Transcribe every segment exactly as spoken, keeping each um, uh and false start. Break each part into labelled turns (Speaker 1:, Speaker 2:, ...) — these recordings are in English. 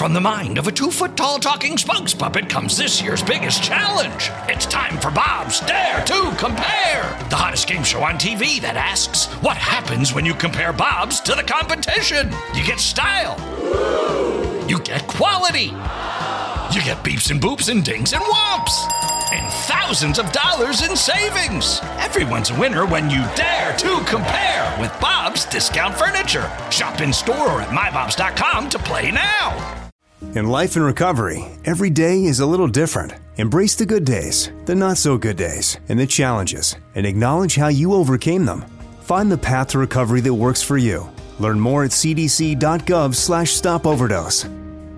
Speaker 1: from the mind of a two-foot-tall talking spokes puppet comes this year's biggest challenge. It's time for Bob's Dare to Compare, the hottest game show on T V that asks, what happens when you compare Bobs to the competition? You get style. You get quality. You get beeps and boops and dings and whomps. And thousands of dollars in savings. Everyone's a winner when you dare to compare with Bob's Discount Furniture. Shop in store or at my bobs dot com to play now.
Speaker 2: In life and recovery, every day is a little different. Embrace the good days, the not so good days, and the challenges, and acknowledge how you overcame them. Find the path to recovery that works for you. Learn more at c d c dot gov slash stop overdose.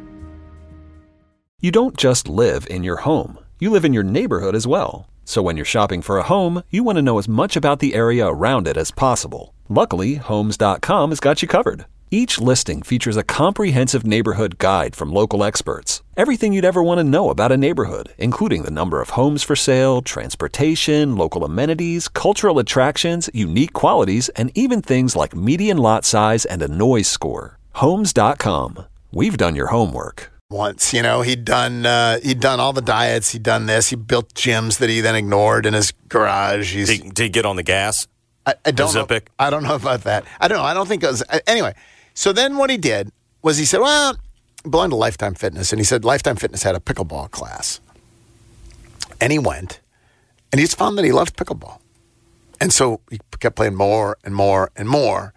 Speaker 3: You don't just live in your home. You live in your neighborhood as well. So when you're shopping for a home, you want to know as much about the area around it as possible. Luckily, homes dot com has got you covered. Each listing features a comprehensive neighborhood guide from local experts. Everything you'd ever want to know about a neighborhood, including the number of homes for sale, transportation, local amenities, cultural attractions, unique qualities, and even things like median lot size and a noise score. homes dot com. We've done your homework.
Speaker 4: Once, you know, he'd done uh, he'd done all the diets. He'd done this. He built gyms that he then ignored in his garage. He's,
Speaker 5: did, did he get on the gas?
Speaker 4: I, I don't know.
Speaker 5: Zipic?
Speaker 4: I don't know about that. I don't know. I don't think it was. Anyway, so then what he did was he said, well, I belong to Lifetime Fitness. And he said Lifetime Fitness had a pickleball class. And he went, and he just found that he loved pickleball. And so he kept playing more and more and more.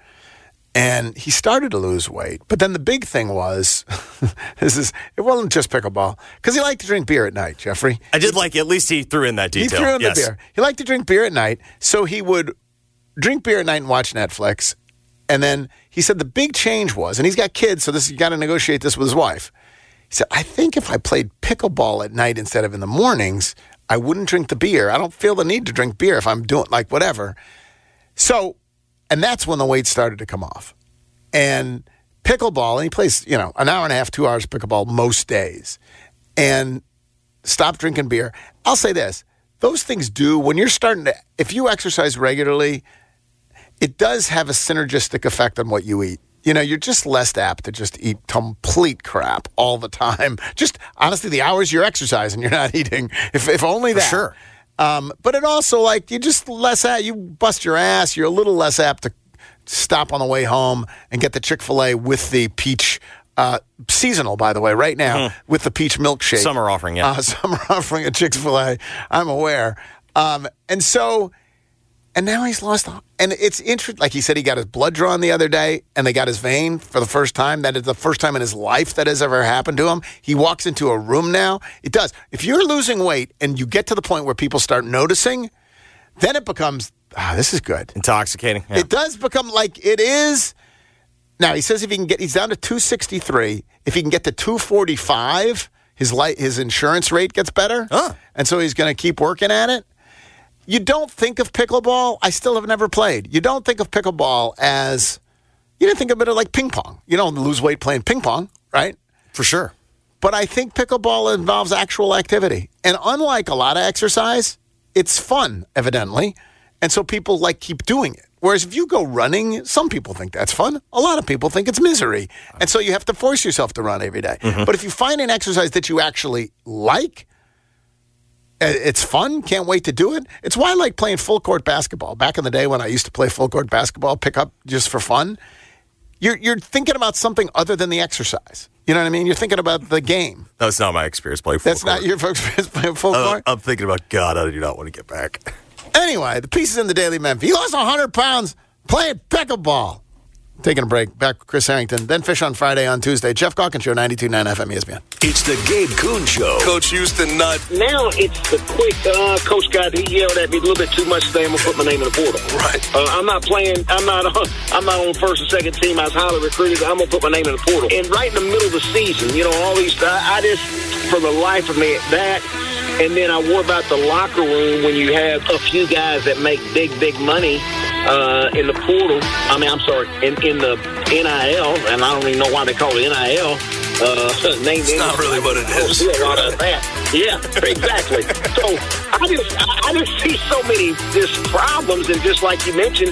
Speaker 4: And he started to lose weight. But then the big thing was, this is it wasn't just pickleball, because he liked to drink beer at night, Jeffrey.
Speaker 5: I did like, at least he threw in that detail.
Speaker 4: He threw in
Speaker 5: yes.
Speaker 4: the beer. He liked to drink beer at night, so he would drink beer at night and watch Netflix. And then he said the big change was, and he's got kids, so this you got to negotiate this with his wife. He said, I think if I played pickleball at night instead of in the mornings, I wouldn't drink the beer. I don't feel the need to drink beer if I'm doing, like, whatever. So, and that's when the weight started to come off. And pickleball, and he plays, you know, an hour and a half, two hours of pickleball most days. And stop drinking beer. I'll say this. Those things do, when you're starting to, if you exercise regularly, it does have a synergistic effect on what you eat. You know, you're just less apt to just eat complete crap all the time. Just, honestly, the hours you're exercising, you're not eating. If if only that.
Speaker 5: For sure.
Speaker 4: Um, but it also, like, you just less apt, you bust your ass, you're a little less apt to stop on the way home and get the Chick-fil-A with the peach, uh, seasonal, by the way, right now, mm. with the peach milkshake.
Speaker 5: Summer offering, yeah.
Speaker 4: Uh, summer offering at Chick-fil-A, I'm aware. Um, and so, and now he's lost, and it's interesting, like he said, he got his blood drawn the other day, and they got his vein for the first time. That is the first time in his life that has ever happened to him. He walks into a room now. It does. If you're losing weight and you get to the point where people start noticing, then it becomes, ah, this is good.
Speaker 5: Intoxicating. Yeah.
Speaker 4: It does become like it is. Now, he says if he can get, he's down to two sixty-three. If he can get to two forty-five, his light, his insurance rate gets better.
Speaker 5: Huh.
Speaker 4: And so he's going to keep working at it. You don't think of pickleball, I still have never played. You don't think of pickleball as, you didn't think of it like ping pong. You don't lose weight playing ping pong, right?
Speaker 5: For sure.
Speaker 4: But I think pickleball involves actual activity. And unlike a lot of exercise, it's fun, evidently. And so people like keep doing it. Whereas if you go running, some people think that's fun. A lot of people think it's misery. And so you have to force yourself to run every day. Mm-hmm. But if you find an exercise that you actually like, it's fun, can't wait to do it. It's why I like playing full court basketball. Back in the day when I used to play full court basketball, pick up just for fun, you're you're thinking about something other than the exercise. You know what I mean? You're thinking about the game.
Speaker 5: That's not my experience playing full
Speaker 4: That's
Speaker 5: court.
Speaker 4: That's not your experience playing full uh, court?
Speaker 5: I'm thinking about, God, I do not want to get back.
Speaker 4: Anyway, the pieces in the Daily Memphis. He lost one hundred pounds playing pickleball. Taking a break. Back with Chris Harrington. Then Fish on Friday on Tuesday. Jeff Calkins Show, ninety-two point nine F M E S P N.
Speaker 6: It's the Gabe Kuhn Show.
Speaker 7: Coach Houston nut.
Speaker 8: Now it's the quick, uh, Coach got, he yelled at me a little bit too much today. I'm going to put my name in the portal.
Speaker 7: Right.
Speaker 8: Uh, I'm not playing, I'm not, uh, I'm not on first and second team. I was highly recruited. I'm going to put my name in the portal. And right in the middle of the season, you know, all these, I, I just, for the life of me, that, and then I worry about the locker room when you have a few guys that make big, big money uh, in the portal. I mean, I'm sorry, in, in the N I L, and I don't even know why they call it N I L. Uh, named
Speaker 7: it's not really what it is.
Speaker 8: A lot of that. Yeah, exactly. So I just, I just see so many just problems, and just like you mentioned,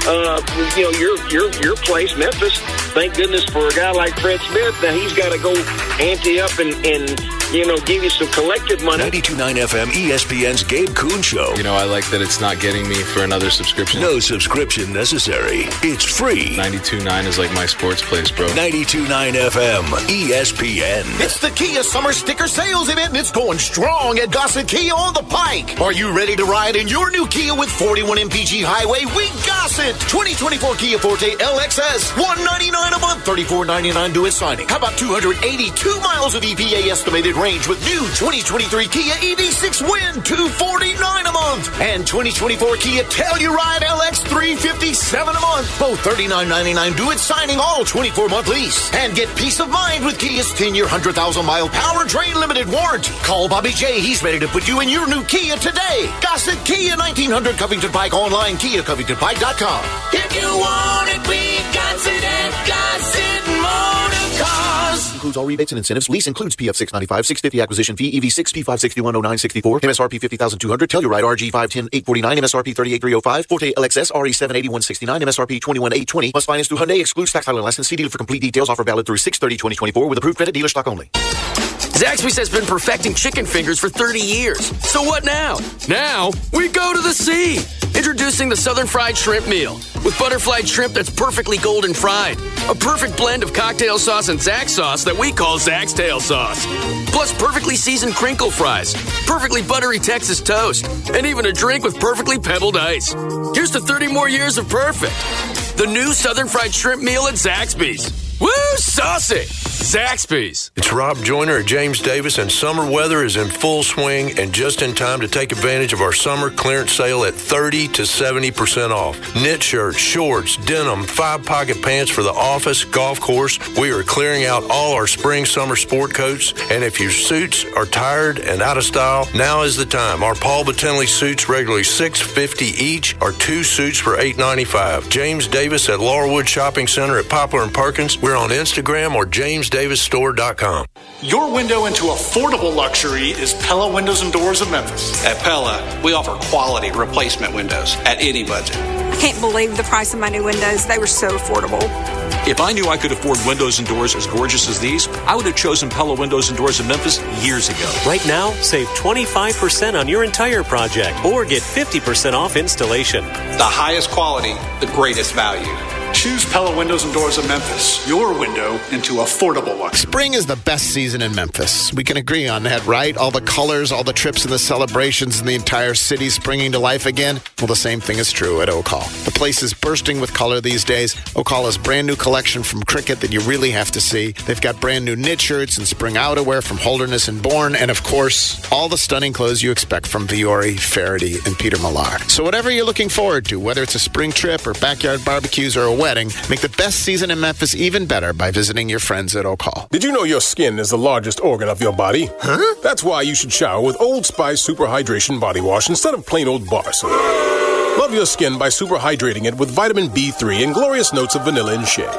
Speaker 8: uh, you know, your your your place, Memphis. Thank goodness for a guy like Fred Smith. Now he's got to go ante up and, and you know, give you some collective money.
Speaker 6: ninety-two point nine F M E S P N's Gabe Kuhn Show.
Speaker 9: You know, I like that it's not getting me for another subscription.
Speaker 6: No subscription necessary. It's free.
Speaker 9: ninety-two point nine is like my sports place, bro.
Speaker 6: ninety-two point nine F M E S P N.
Speaker 10: It's the Kia Summer Sticker Sales Event, and it's going strong at Gossett Kia on the Pike. Are you ready to ride in your new Kia with forty-one M P G Highway? We Gossett. twenty twenty-four Kia Forte L X S, one hundred ninety-nine dollars a month, thirty-four ninety-nine due at signing. How about two hundred eighty-two miles of E P A estimated range with new twenty twenty-three Kia E V six Win, two hundred forty-nine dollars a month, and twenty twenty-four Kia Telluride L X, three hundred fifty-seven dollars a month, both thirty-nine ninety-nine due at signing, all twenty-four month lease. And get peace of mind with Kia's ten-year, one hundred thousand mile powertrain limited warranty. Call Bobby J. He's ready to put you in your new Kia today. Gossett Kia, nineteen hundred Covington Pike, online, kia covington pike dot com.
Speaker 11: If you want it, we got it at Gossett Motor Cars.
Speaker 10: Includes all rebates and incentives. Lease includes P F six ninety-five, six hundred fifty acquisition fee, E V six, P five sixty-one oh nine sixty-four, M S R P fifty thousand two hundred, Telluride R G five ten eight forty-nine, M S R P thirty-eight three oh five, Forte L X S R E seven eighty-one sixty-nine, M S R P twenty-one eight twenty. Must finance through Hyundai. Excludes tax, title, and license. See dealer for complete details. Offer valid through six thirty twenty twenty-four with approved credit. Dealer stock only.
Speaker 12: Zaxby's has been perfecting chicken fingers for thirty years. So what now? Now, we go to the sea. Introducing the Southern Fried Shrimp Meal. With butterflied shrimp that's perfectly golden fried. A perfect blend of cocktail sauce and Zax sauce that we call Zax Tail Sauce. Plus perfectly seasoned crinkle fries, perfectly buttery Texas toast, and even a drink with perfectly pebbled ice. Here's to thirty more years of perfect. The new Southern Fried Shrimp Meal at Zaxby's. Woo, saucy! Zaxby's.
Speaker 13: It's Rob Joyner at James Davis, and summer weather is in full swing and just in time to take advantage of our summer clearance sale at thirty to seventy percent off. Knit shirts, shorts, denim, five-pocket pants for the office, golf course. We are clearing out all our spring, summer sport coats, and if your suits are tired and out of style, now is the time. Our Paul Batinley suits regularly six hundred fifty dollars each, or two suits for eight ninety-five. James Davis at Laurelwood Shopping Center at Poplar and Perkins. We're on Instagram or james davis store dot com.
Speaker 14: Your window into affordable luxury is Pella Windows and Doors of Memphis.
Speaker 15: At Pella, we offer quality replacement windows at any budget.
Speaker 16: I can't believe the price of my new windows. They were so affordable.
Speaker 17: If I knew I could afford windows and doors as gorgeous as these, I would have chosen Pella Windows and Doors of Memphis years ago.
Speaker 18: Right now, save twenty-five percent on your entire project or get fifty percent off installation.
Speaker 15: The highest quality, the greatest value.
Speaker 14: Choose Pella Windows and Doors of Memphis, your window into affordable luxury.
Speaker 4: Spring is the best season in Memphis. We can agree on that, right? All the colors, all the trips and the celebrations, and the entire city springing to life again. Well, the same thing is true at Ocall. The place is bursting with color these days. Ocall has brand new collection from Cricket that you really have to see. They've got brand new knit shirts and spring outerwear from Holderness and Bourne, and of course, all the stunning clothes you expect from Viore, Faraday, and Peter Millar. So whatever you're looking forward to, whether it's a spring trip or backyard barbecues or a wedding, make the best season in Memphis even better by visiting your friends at Ocall.
Speaker 19: Did you know your skin is the largest organ of your body?
Speaker 4: Huh?
Speaker 19: That's why you should shower with Old Spice Super Hydration Body Wash instead of plain old bar soap. Love your skin by super hydrating it with vitamin B three and glorious notes of vanilla and shea.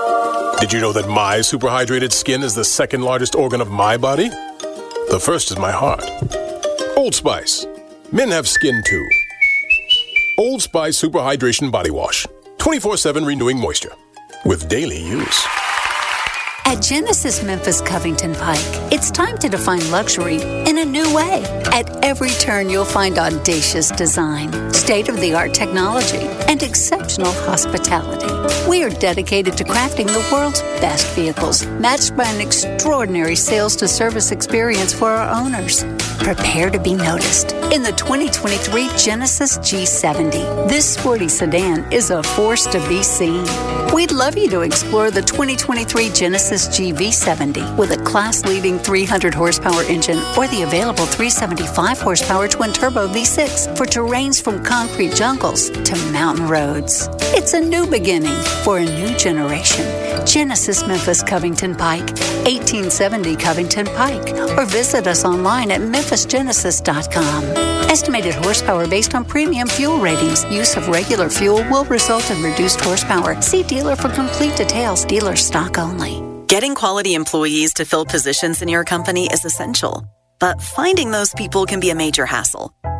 Speaker 19: Did you know that my super hydrated skin is the second largest organ of my body? The first is my heart. Old Spice. Men have skin too. Old Spice Super Hydration Body Wash. twenty-four seven renewing moisture with daily use.
Speaker 20: At Genesis Memphis Covington Pike, it's time to define luxury in a new way. At every turn, you'll find audacious design, state-of-the-art technology, and exceptional hospitality. We are dedicated to crafting the world's best vehicles, matched by an extraordinary sales-to-service experience for our owners. Prepare to be noticed in the twenty twenty-three Genesis G seventy. This sporty sedan is a force to be seen. We'd love you to explore the twenty twenty-three Genesis G V seventy with a class-leading three hundred horsepower engine or the available three seventy-five horsepower twin-turbo V six for terrains from concrete jungles to mountain roads. It's a new beginning for a new generation. Genesis Memphis Covington Pike, eighteen seventy Covington Pike, or visit us online at memphis genesis dot com. Estimated horsepower based on premium fuel ratings. Use of regular fuel will result in reduced horsepower. See dealer for complete details. Dealer stock only.
Speaker 21: Getting quality employees to fill positions in your company is essential, but finding those people can be a major hassle.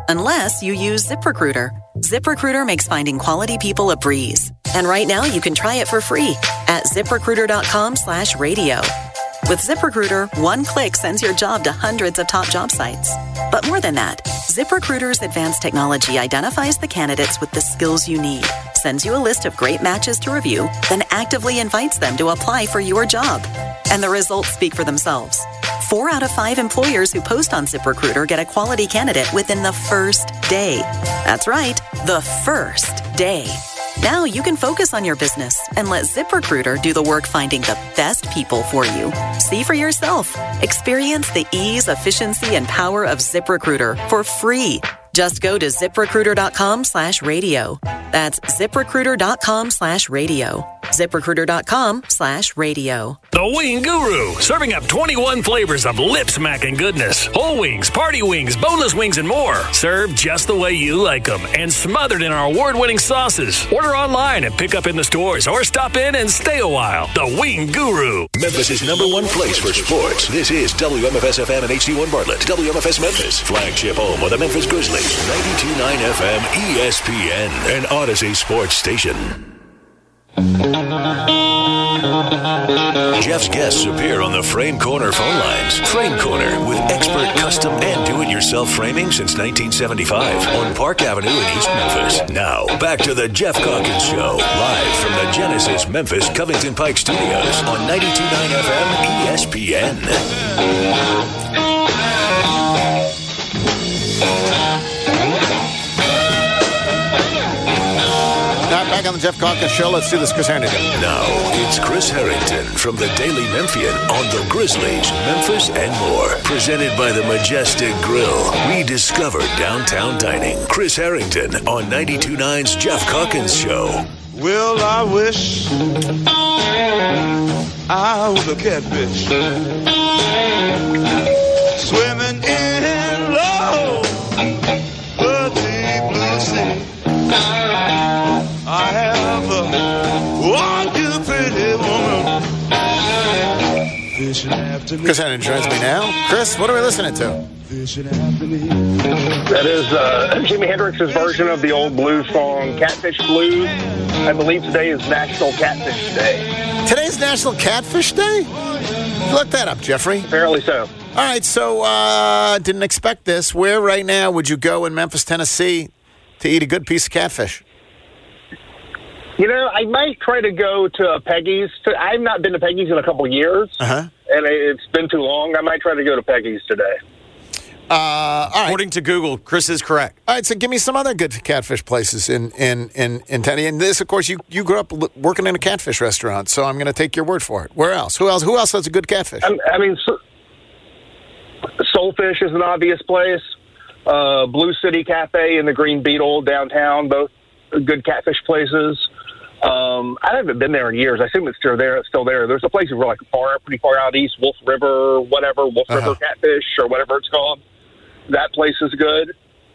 Speaker 21: Unless you use ZipRecruiter. ZipRecruiter makes finding quality people a breeze. And right now you can try it for free at ZipRecruiter.com slash radio. With ZipRecruiter, one click sends your job to hundreds of top job sites. But more than that, ZipRecruiter's advanced technology identifies the candidates with the skills you need, sends you a list of great matches to review, then actively invites them to apply for your job. And the results speak for themselves. Four out of five employers who post on ZipRecruiter get a quality candidate within the first day. That's right, the first day. Now you can focus on your business and let ZipRecruiter do the work finding the best people for you. See for yourself. Experience the ease, efficiency, and power of ZipRecruiter for free. Just go to ZipRecruiter.com slash radio. That's ZipRecruiter.com slash radio. ZipRecruiter.com slash radio.
Speaker 1: The Wing Guru, serving up twenty-one flavors of lip-smacking goodness. Whole wings, party wings, boneless wings, and more. Served just the way you like them and smothered in our award-winning sauces. Order online and pick up in the stores or stop in and stay a while. The Wing Guru.
Speaker 6: Memphis' number one place for sports. This is W M F S F M and H D one Bartlett. W M F S Memphis, flagship home of the Memphis Grizzlies. ninety-two point nine F M E S P N, an Odyssey sports station. Jeff's guests appear on the Frame Corner phone lines. Frame Corner, with expert custom and do-it-yourself framing since nineteen seventy-five on Park Avenue in East Memphis. Now, back to the Jeff Calkins Show, live from the Genesis Memphis Covington Pike Studios on ninety-two point nine F M E S P N.
Speaker 4: Back on the Jeff Calkins Show. Let's do this, Chris Harrington.
Speaker 6: Now, it's Chris Harrington from the Daily Memphian on the Grizzlies, Memphis, and more. Presented by the Majestic Grill. Rediscover downtown dining. Chris Harrington on ninety-two point nine's Jeff Calkins Show.
Speaker 22: Well, I wish I was a catfish. Swimming in low, the deep blue sea. I have a one pretty woman fishing after me.
Speaker 4: Chris Harrington joins me now. Chris, what are we listening to?
Speaker 22: Fishing after me.
Speaker 23: That is uh, Jimi Hendrix's version of the old blues song Catfish Blues. I believe today is National Catfish Day.
Speaker 4: Today's National Catfish Day? Look that up, Jeffrey.
Speaker 23: Apparently so.
Speaker 4: All right, so uh, didn't expect this. Where right now would you go in Memphis, Tennessee to eat a good piece of catfish?
Speaker 23: You know, I might try to go to a Peggy's. I've not been to Peggy's in a couple of years,
Speaker 4: uh-huh.
Speaker 23: and it's been too long. I might try to go to Peggy's today.
Speaker 4: Uh, all right.
Speaker 5: According to Google, Chris is correct.
Speaker 4: All right, so give me some other good catfish places in in in, in Tennessee. And this, of course, you, you grew up l- working in a catfish restaurant, so I'm going to take your word for it. Where else? Who else? Who else has a good catfish?
Speaker 23: I, I mean, so, Soulfish is an obvious place. Uh, Blue City Cafe and the Green Beetle downtown, both good catfish places. Um, I haven't been there in years. I assume it's still there. It's still there. There's a place like far, pretty far out east, Wolf River, whatever, Wolf
Speaker 4: uh-huh.
Speaker 23: River Catfish or whatever it's called. That place is good.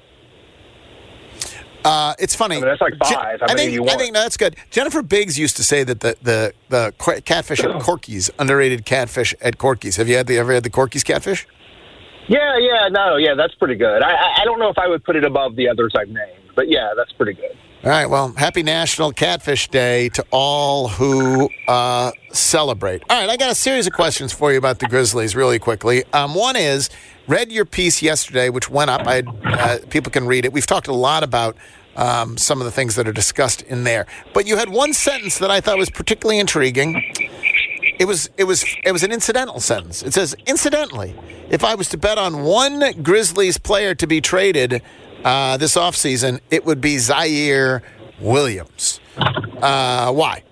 Speaker 4: Uh, it's funny.
Speaker 23: I mean, that's like five. How
Speaker 4: I
Speaker 23: many
Speaker 4: think,
Speaker 23: do you want?
Speaker 4: I think no, that's good. Jennifer Biggs used to say that the the, the catfish at Corky's, underrated catfish at Corky's. Have you had the ever had the Corky's catfish?
Speaker 23: Yeah, yeah, no, yeah, that's pretty good. I, I don't know if I would put it above the others I've named, but yeah, that's pretty good.
Speaker 4: All right, well, happy National Catfish Day to all who uh, celebrate. All right, I got a series of questions for you about the Grizzlies really quickly. Um, one is, read your piece yesterday, which went up. I uh, people can read it. We've talked a lot about um, some of the things that are discussed in there. But you had one sentence that I thought was particularly intriguing. It was it was it was an incidental sentence. It says, incidentally, if I was to bet on one Grizzlies player to be traded uh, this offseason, it would be Zaire Williams. Uh, why?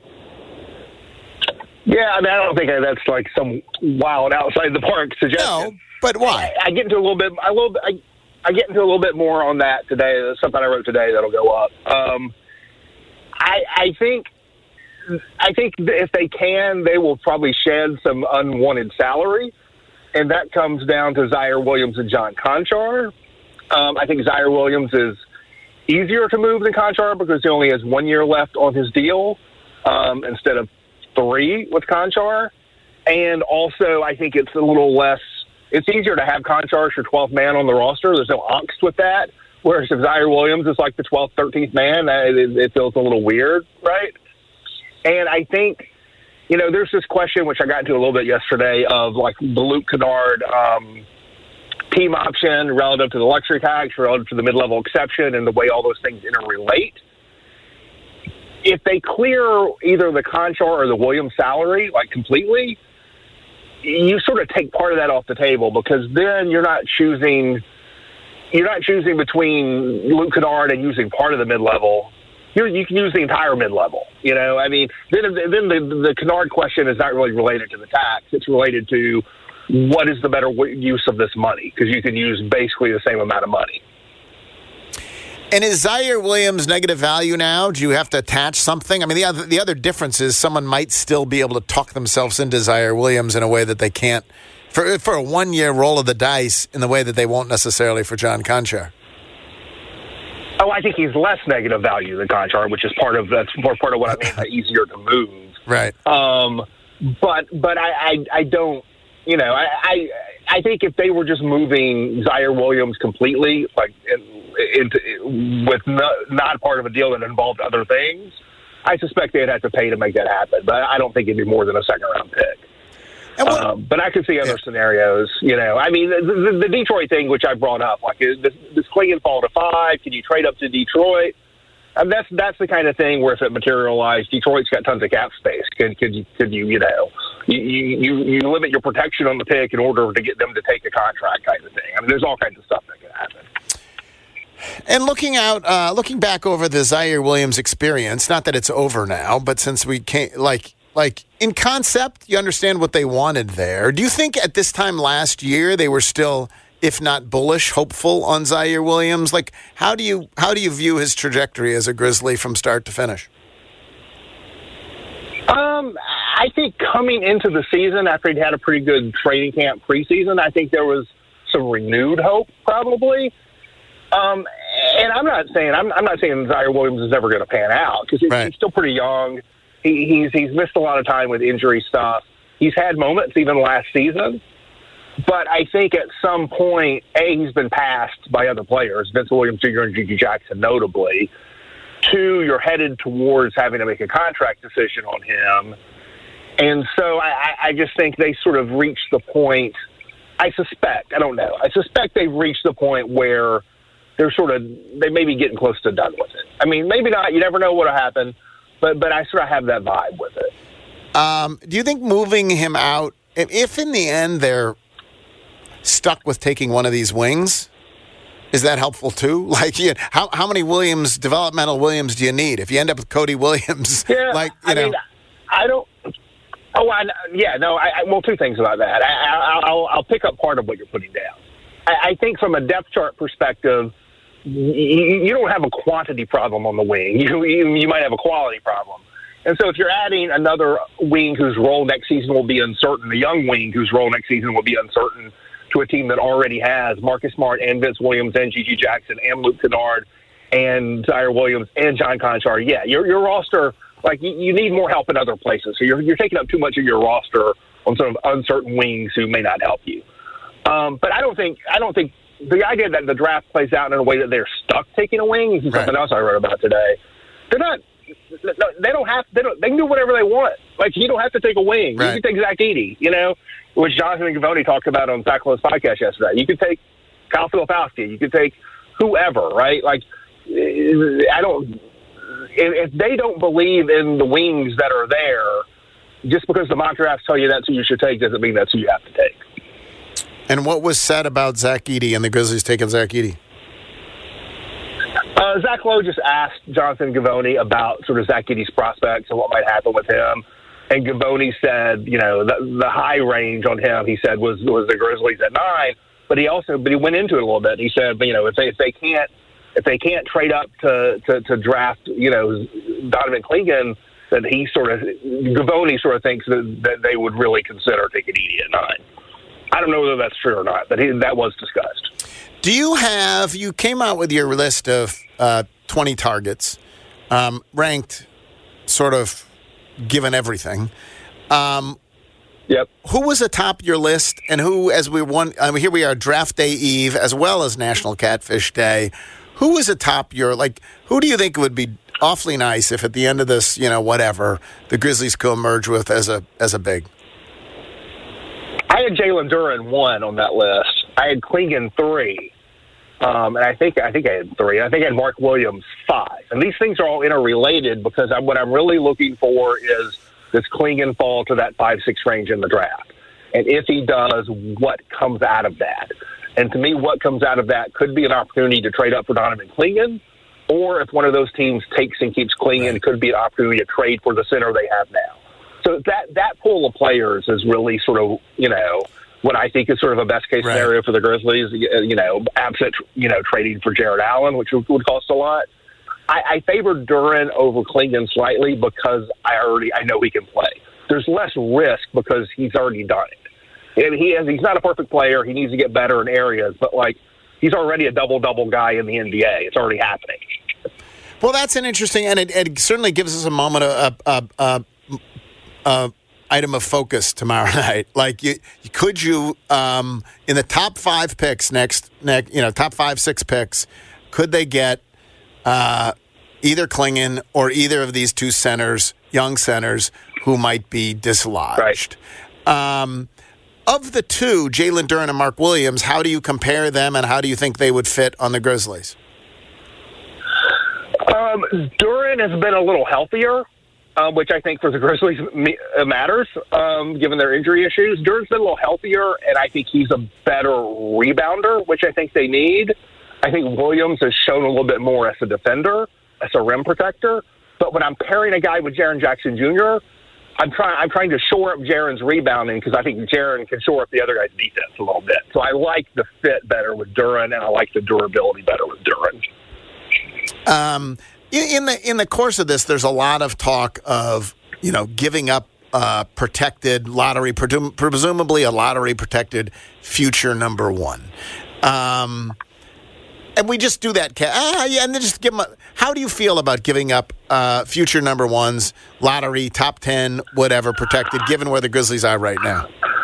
Speaker 23: Yeah, I mean, I don't think that's like some wild outside the park suggestion.
Speaker 4: No, but why?
Speaker 23: I, I get into a little bit. I little. I, I get into a little bit more on that today. That's something I wrote today that'll go up. Um, I I think. I think if they can, they will probably shed some unwanted salary, and that comes down to Zaire Williams and John Conchar. Um, I think Zaire Williams is easier to move than Conchar because he only has one year left on his deal um, instead of three with Conchar. And also, I think it's a little less – it's easier to have Conchar as your twelfth man on the roster. There's no angst with that. Whereas if Zaire Williams is like the twelfth, thirteenth man, it, it feels a little weird, right? And I think, you know, there's this question, which I got into a little bit yesterday, of like the Luke Kennard um, team option relative to the luxury tax, relative to the mid-level exception, and the way all those things interrelate. If they clear either the Conchar or the Williams salary, like completely, you sort of take part of that off the table, because then you're not choosing you're not choosing between Luke Kennard and using part of the mid-level. You're, you can use the entire mid-level. You know, I mean, then then the, the Kennard question is not really related to the tax. It's related to what is the better w- use of this money, because you can use basically the same amount of money.
Speaker 4: And is Zaire Williams negative value now? Do you have to attach something? I mean, the other, the other difference is someone might still be able to talk themselves into Zaire Williams in a way that they can't for for a one-year roll of the dice in the way that they won't necessarily for John Conchar.
Speaker 23: Oh, I think he's less negative value than Conchar, which is part of that's more part of what I mean by easier to move.
Speaker 4: Right.
Speaker 23: Um, but but I, I, I don't, you know, I, I I think if they were just moving Zaire Williams completely, like in, into with no, not part of a deal that involved other things, I suspect they'd have to pay to make that happen. But I don't think it'd be more than a second round pick. Um, but I could see other yeah. scenarios, you know. I mean, the, the, the Detroit thing, which I brought up, like, is this, does Clingan fall to five? Can you trade up to Detroit? And that's that's the kind of thing where if it materialized, Detroit's got tons of cap space. Could could you could you you know you, you you limit your protection on the pick in order to get them to take a contract kind of thing? I mean, there's all kinds of stuff that can happen.
Speaker 4: And looking out, uh, looking back over the Zaire Williams experience, not that it's over now, but since we can't like. Like, in concept, you understand what they wanted there. Do you think at this time last year they were still, if not bullish, hopeful on Zaire Williams? Like, how do you how do you view his trajectory as a Grizzly from start to finish?
Speaker 23: Um, I think coming into the season, after he'd had a pretty good training camp preseason, I think there was some renewed hope, probably. Um, and I'm not saying I'm, I'm not saying Zaire Williams is ever going to pan out, because he's, right. he's still pretty young. He, he's he's missed a lot of time with injury stuff. He's had moments even last season. But I think at some point, A, he's been passed by other players, Vince Williams Junior and Gigi Jackson notably. Two, you're headed towards having to make a contract decision on him. And so I, I just think they sort of reached the point, I suspect, I don't know, I suspect they've reached the point where they're sort of, they may be getting close to done with it. I mean, maybe not, you never know what'll happen. But but I sort of have that vibe with it.
Speaker 4: Um, do you think moving him out, if in the end they're stuck with taking one of these wings, is that helpful too? Like, you, how how many Williams, developmental Williams, do you need? If you end up with Cody Williams,
Speaker 23: yeah,
Speaker 4: like you
Speaker 23: I
Speaker 4: know,
Speaker 23: mean, I don't. Oh, I, yeah, no. I, I, well, two things about that. I, I, I'll I'll pick up part of what you're putting down. I, I think from a depth chart perspective, you, you don't have a quantity problem on the wing. You, you you might have a quality problem. And so if you're adding another wing whose role next season will be uncertain, a young wing whose role next season will be uncertain, to a team that already has Marcus Smart and Vince Williams and Gigi Jackson and Luke Kennard and Zaire Williams and John Conchar, yeah, your your roster, like, you, you need more help in other places. So you're you're taking up too much of your roster on sort of uncertain wings who may not help you. Um, but I don't think I don't think the idea that the draft plays out in a way that they're stuck taking a wing is something else I wrote about today. They're not. They don't have. They don't. They can do whatever they want. Like, you don't have to take a wing. Right. You can take Zach Edey, you know, which Jonathan Givony talked about on Zach Lowe's podcast yesterday. You could take Kyle Filipowski. You could take whoever, right? Like, I don't. If they don't believe in the wings that are there, just because the mock drafts tell you that's who you should take doesn't mean that's who you have to take.
Speaker 4: And what was said about Zach Edey and the Grizzlies taking Zach Edey?
Speaker 23: Uh, Zach Lowe just asked Jonathan Givony about sort of Zach Edey's prospects and what might happen with him. And Givony said, you know, the, the high range on him, he said, was was the Grizzlies at nine. But he also, but he went into it a little bit. He said, you know, if they if they can't if they can't trade up to to, to draft, you know, Donovan Clingan, then he sort of Givony sort of thinks that, that they would really consider taking Edey at nine. I don't know whether that's true or not, but he, that was discussed.
Speaker 4: Do you have, you came out with your list of uh, twenty targets, um, ranked sort of given everything. Um,
Speaker 23: yep.
Speaker 4: Who was atop your list, and who, as we won, I mean, here we are, draft day eve, as well as National Catfish Day. who is atop your, like, who do you think would be awfully nice if at the end of this, you know, whatever, the Grizzlies could emerge with as a as a big?
Speaker 23: I had Jalen Duren one on that list. I had Clingan three. Um, and I think I think I had three. I think I had Mark Williams five. And these things are all interrelated because I'm, what I'm really looking for is does Clingan fall to that five six range in the draft? And if he does, what comes out of that? And to me, what comes out of that could be an opportunity to trade up for Donovan Clingan, or if one of those teams takes and keeps Clingan, it could be an opportunity to trade for the center they have now. So that that pool of players is really sort of, you know, what I think is sort of a best-case right. scenario for the Grizzlies, you know, absent, you know, trading for Jared Allen, which would cost a lot. I, I favored Duren over Clingan slightly because I already I know he can play. There's less risk because he's already done it. And he has, he's not a perfect player. He needs to get better in areas, but, like, he's already a double-double guy in the N B A. It's already happening.
Speaker 4: Well, that's an interesting, and it, it certainly gives us a moment of uh, uh, uh, item of focus tomorrow night. Like, you, could you, um, in the top five picks next, next, you know, top five, six picks, could they get uh, either Clingan or either of these two centers, young centers, who might be dislodged? Right. Um, of the two, Jalen Duren and Mark Williams, how do you compare them, and how do you think they would fit on the Grizzlies?
Speaker 23: Um, Duren has been a little healthier, uh, which I think for the Grizzlies matters, um, given their injury issues. Duren's been a little healthier, and I think he's a better rebounder, which I think they need. I think Williams has shown a little bit more as a defender, as a rim protector. But when I'm pairing a guy with Jaren Jackson Junior, I'm trying I'm trying to shore up Jaren's rebounding because I think Jaren can shore up the other guy's defense a little bit. So I like the fit better with Duren, and I like the durability better with Duren.
Speaker 4: Um, in, in the in the course of this, there's a lot of talk of, you know, giving up uh, protected lottery, presum- presumably a lottery protected future number one. Um, and we just do that. Ca- ah, yeah, and then just give them. A, how do you feel about giving up uh, future number ones, lottery, top ten, whatever, protected, given where the Grizzlies are right now?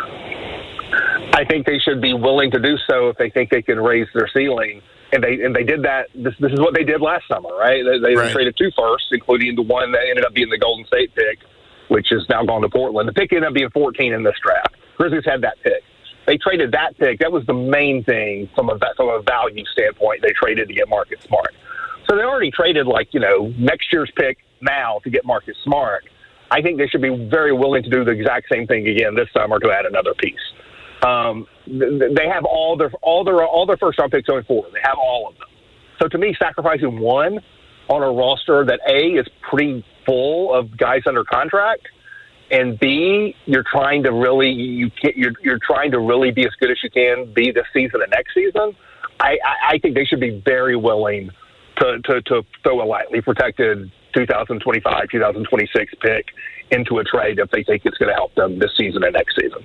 Speaker 23: I think they should be willing to do so if they think they can raise their ceiling. And they and they did that. This this is what they did last summer, right? They, they right. traded two firsts, including the one that ended up being the Golden State pick, which is now gone to Portland. The pick ended up being fourteen in this draft. Grizzlies had that pick. They traded that pick. That was the main thing from a from a value standpoint. They traded to get Marcus Smart. So they already traded, like, you know, next year's pick now to get Marcus Smart. I think they should be very willing to do the exact same thing again this summer to add another piece. Um, they have all their all their all their first round picks going forward. They have all of them. So to me, sacrificing one on a roster that A is pretty full of guys under contract, and B, you're trying to really you you're you're trying to really be as good as you can be this season and next season. I, I, I think they should be very willing to, to, to throw a lightly protected two thousand twenty-five, two thousand twenty-six pick into a trade if they think it's going to help them this season and next season.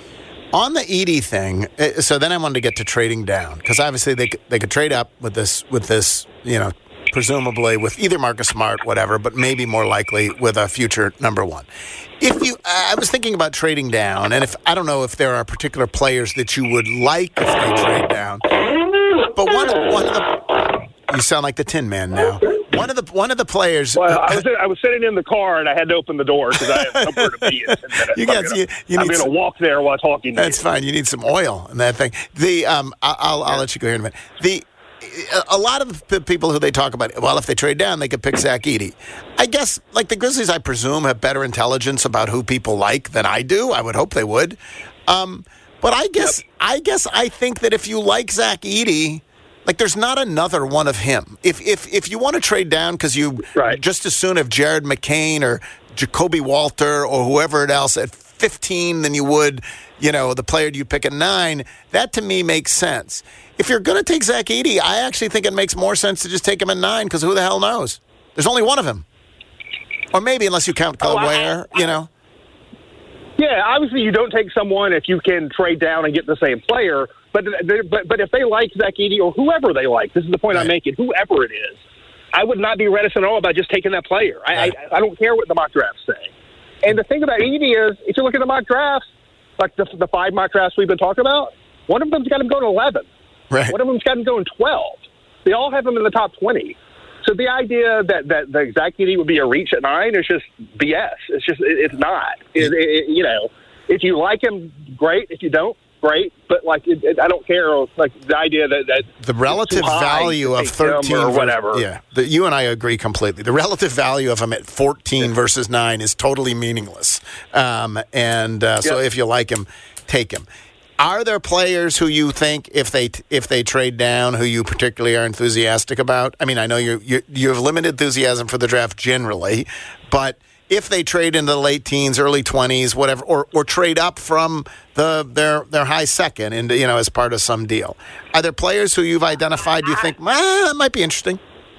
Speaker 4: On the Edey thing, so then I wanted to get to trading down, because obviously they they could trade up with this with this, you know, presumably with either Marcus Smart, whatever, but maybe more likely with a future number one. If you, I was thinking about trading down, and if I don't know if there are particular players that you would like if they trade down, but one of one of the, you sound like the Tin Man now. One of the one of the players.
Speaker 23: Well, I was I was sitting in the car and I had to open the door because I have somewhere to be in ten minutes.
Speaker 4: You got,
Speaker 23: I'm
Speaker 4: you, you
Speaker 23: going to walk there while talking. To
Speaker 4: That's
Speaker 23: you.
Speaker 4: fine. You need some oil in that thing. The um, I'll I'll, I'll let you go here in a minute. The a lot of the people who they talk about, well, if they trade down, they could pick Zach Edey. I guess, like the Grizzlies, I presume, have better intelligence about who people like than I do. I would hope they would. Um, but I guess yep. I guess I think that if you like Zach Edey, like, there's not another one of him. If if if you want to trade down because you right. just as soon have Jared McCain or Jacoby Walter or whoever else at fifteen than you would, you know, the player you pick at nine, that to me makes sense. If you're going to take Zach Edey, I actually think it makes more sense to just take him at nine because who the hell knows? There's only one of him. Or maybe unless you count Cole oh, Ware, you know.
Speaker 23: Yeah, obviously you don't take someone if you can trade down and get the same player. But but but if they like Zach Edey or whoever they like, this is the point right. I'm making, whoever it is, I would not be reticent at all about just taking that player. I, right. I I don't care what the mock drafts say. And the thing about Edey is, if you look at the mock drafts, like the, the five mock drafts we've been talking about, one of them's got him going eleven.
Speaker 4: Right.
Speaker 23: One of them's got him going twelve. they all have him in the top twenty. So the idea that, that the Zach Edey would be a reach at nine is just B S. It's just it, it's not. It, it, you know, if you like him, great. If you don't, great. But like, it, it, I don't care. Like the idea that, that
Speaker 4: the relative value of thirteen
Speaker 23: or whatever.
Speaker 4: Yeah, the, you and I agree completely. The relative value of him at fourteen yeah. versus nine is totally meaningless. Um, and uh, so
Speaker 23: yeah.
Speaker 4: if you like him, take him. Are there players who you think, if they if they trade down, who you particularly are enthusiastic about? I mean, I know you you you have limited enthusiasm for the draft generally, but if they trade into the late teens, early twenties, whatever, or or trade up from the their their high second, into you know as part of some deal, are there players who you've identified you think, ah, that might be interesting?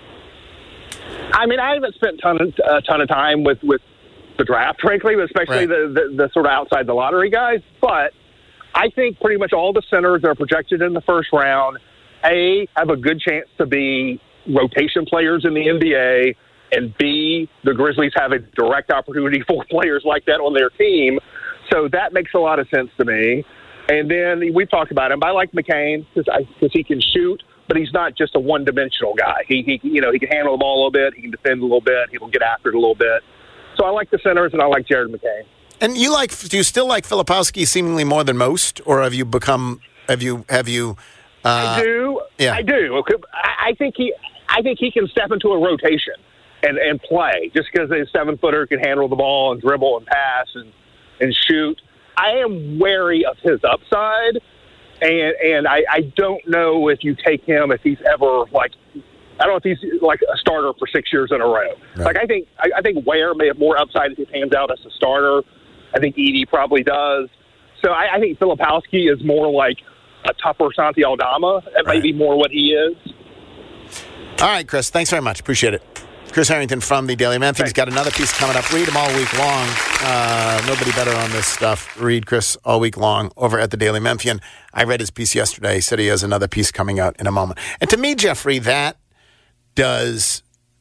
Speaker 23: I mean, I haven't spent ton of, a ton of time with, with the draft, frankly, especially
Speaker 4: right.
Speaker 23: the, the the sort of outside the lottery guys, but I think pretty much all the centers that are projected in the first round, A, have a good chance to be rotation players in the N B A, and B, the Grizzlies have a direct opportunity for players like that on their team. So that makes a lot of sense to me. And then we've talked about him. I like McCain because he can shoot, but he's not just a one-dimensional guy. He, he, you know, he can handle the ball a little bit. He can defend a little bit. He will get after it a little bit. So I like the centers, and I like Jared McCain.
Speaker 4: And you like? Do you still like Filipowski seemingly more than most, or have you become? Have you? Have you? Uh,
Speaker 23: I do.
Speaker 4: Yeah.
Speaker 23: I do. I, I think he. I think he can step into a rotation and, and play just because a seven footer can handle the ball and dribble and pass and, and shoot. I am wary of his upside, and and I, I don't know if you take him if he's ever like. I don't know if he's like a starter for six years in a row. Right. Like I think I, I think Ware may have more upside if he pans out as a starter. I think Edey probably does. So I, I think Filipowski is more like a tougher Santi Aldama. That right. may be more what he is.
Speaker 4: All right, Chris. Thanks very much. Appreciate it. Chris Harrington from the Daily Memphian. He's got another piece coming up. Read him all week long. Uh, nobody better on this stuff. Read Chris all week long over at the Daily Memphian. I read his piece yesterday. He said he has another piece coming out in a moment. And to me, Jeffrey, that does,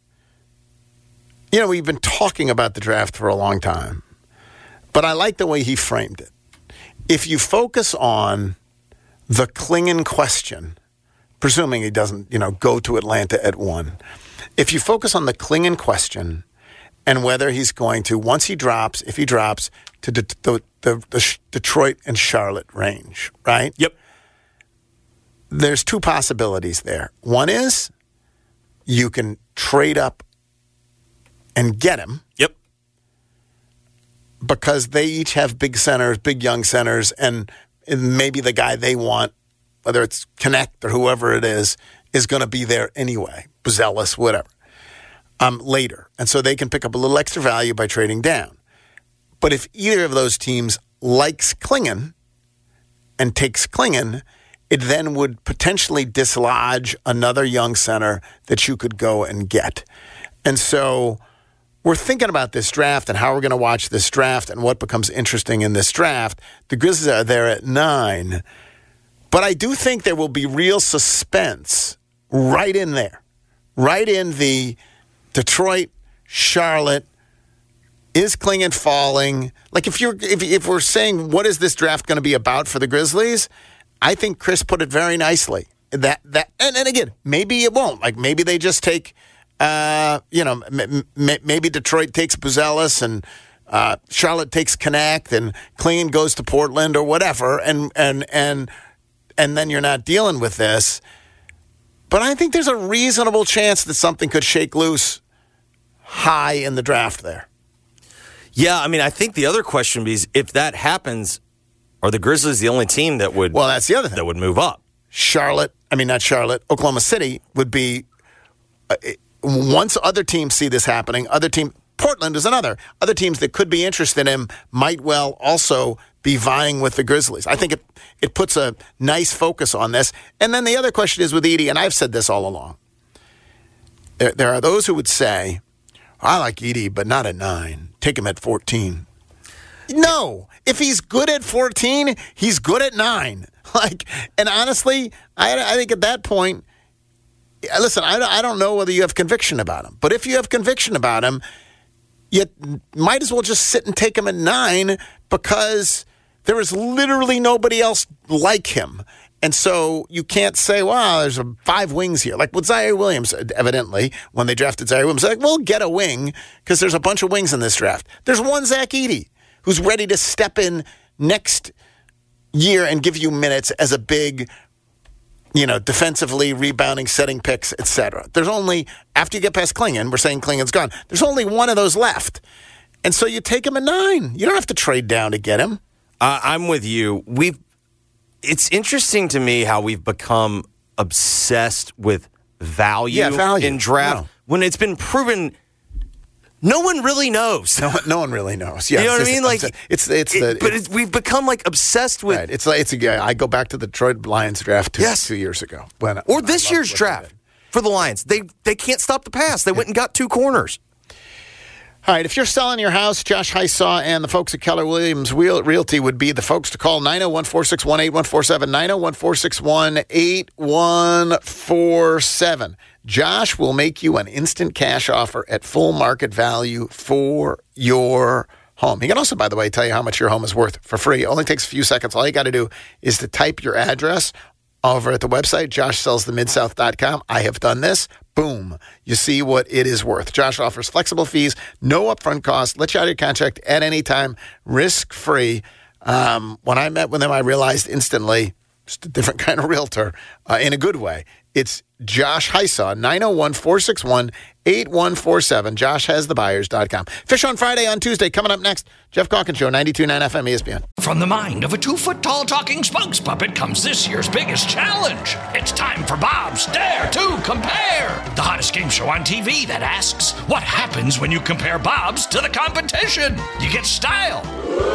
Speaker 4: you know, we've been talking about the draft for a long time. But I like the way he framed it. If you focus on the Klingon question, presuming he doesn't, you know, go to Atlanta at one, if you focus on the Klingon question and whether he's going to, once he drops, if he drops, to the, the, the, the Detroit and Charlotte range, right?
Speaker 5: Yep.
Speaker 4: There's two possibilities there. One is you can trade up and get him.
Speaker 5: Yep.
Speaker 4: Because they each have big centers, big young centers, and, and maybe the guy they want, whether it's Connect or whoever it is, is going to be there anyway, Buzelis, whatever, um, later. And so they can pick up a little extra value by trading down. But if either of those teams likes Klingon and takes Klingon, it then would potentially dislodge another young center that you could go and get. And so we're thinking about this draft and how we're going to watch this draft and what becomes interesting in this draft. The Grizzlies are there at nine. But I do think there will be real suspense right in there, right in the Detroit, Charlotte, is Klingon falling? Like if you're if if we're saying what is this draft going to be about for the Grizzlies, I think Chris put it very nicely. That that and, and again, maybe it won't. Like maybe they just take, uh, you know, m- m- maybe Detroit takes Buzelis and uh, Charlotte takes Connect and Klingon goes to Portland or whatever, and and and and then you're not dealing with this. But I think there's a reasonable chance that something could shake loose high in the draft there.
Speaker 5: Yeah, I mean, I think the other question is if that happens, are the Grizzlies the only team that would?
Speaker 4: Well, that's the other thing
Speaker 5: that would move up.
Speaker 4: Charlotte, I mean not Charlotte, Oklahoma City would be. Uh, once other teams see this happening, other team Portland is another. Other teams that could be interested in him might well also be vying with the Grizzlies. I think it it puts a nice focus on this. And then the other question is with Edey, and I've said this all along. There, there are those who would say, I like Edey, but not at nine. Take him at fourteen. No. If he's good at fourteen, he's good at nine. Like, and honestly, I, I think at that point, listen, I, I don't know whether you have conviction about him. But if you have conviction about him, you might as well just sit and take him at nine because there is literally nobody else like him. And so you can't say, well, there's a five wings here. Like with Zaire Williams, evidently, when they drafted Zaire Williams, like, we'll get a wing because there's a bunch of wings in this draft. There's one Zach Edey who's ready to step in next year and give you minutes as a big, you know, defensively rebounding, setting picks, et cetera. There's only, after you get past Klingon, we're saying Klingon's gone, there's only one of those left. And so you take him at nine. You don't have to trade down to get him.
Speaker 5: Uh, I'm with you. We've. It's interesting to me how we've become obsessed with value,
Speaker 4: yeah, value.
Speaker 5: in draft
Speaker 4: no.
Speaker 5: when it's been proven no one really knows.
Speaker 4: No, no one really knows. Yeah,
Speaker 5: you know what I mean? Like
Speaker 4: it's it's the
Speaker 5: it, but
Speaker 4: it's,
Speaker 5: it, we've become like obsessed with.
Speaker 4: Right. It's like it's a, I go back to the Detroit Lions draft two,
Speaker 5: yes.
Speaker 4: two years ago when
Speaker 5: or when this year's draft for the Lions. They they can't stop the pass. They yeah. went and got two corners.
Speaker 4: All right, if you're selling your house, Josh Hysaw and the folks at Keller Williams Realty would be the folks to call. Nine oh one, four six one, eight one four seven, nine oh one, four six one, eight one four seven. Josh will make you an instant cash offer at full market value for your home. He can also, by the way, tell you how much your home is worth for free. It only takes a few seconds. All you got to do is to type your address over at the website, josh sells the mid south dot com. I have done this. Boom. You see what it is worth. Josh offers flexible fees, no upfront cost, let you out of your contract at any time, risk-free. Um, when I met with him, I realized instantly, just a different kind of realtor uh, in a good way. It's Josh Hysaw, nine oh one, four six one, eight one four seven, josh has the buyers dot com. Fish on Friday on Tuesday. Coming up next, Jeff Calkins Show, ninety-two point nine F M E S P N.
Speaker 2: From the mind of a two-foot-tall talking spokes puppet comes this year's biggest challenge. It's time for Bob's Dare to Compare, the hottest game show on T V that asks, what happens when you compare Bob's to the competition? You get style.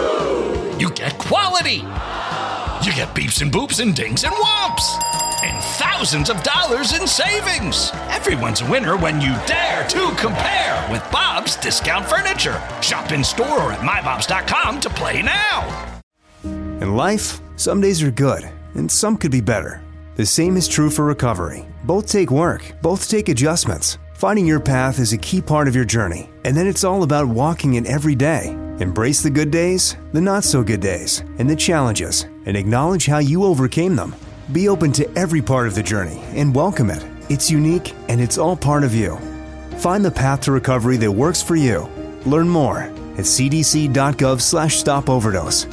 Speaker 2: You get quality. You get beeps and boops and dings and whomps. And thousands of dollars in savings. Everyone's a winner when you dare to compare with Bob's Discount Furniture. Shop in store or at my bobs dot com to play now.
Speaker 3: In life, some days are good, and some could be better. The same is true for recovery. Both take work, both take adjustments. Finding your path is a key part of your journey, and then it's all about walking it every day. Embrace the good days, the not-so-good days, and the challenges, and acknowledge how you overcame them. Be open to every part of the journey and welcome it. It's unique, and it's all part of you. Find the path to recovery that works for you. Learn more at cdc.gov slash stop overdose.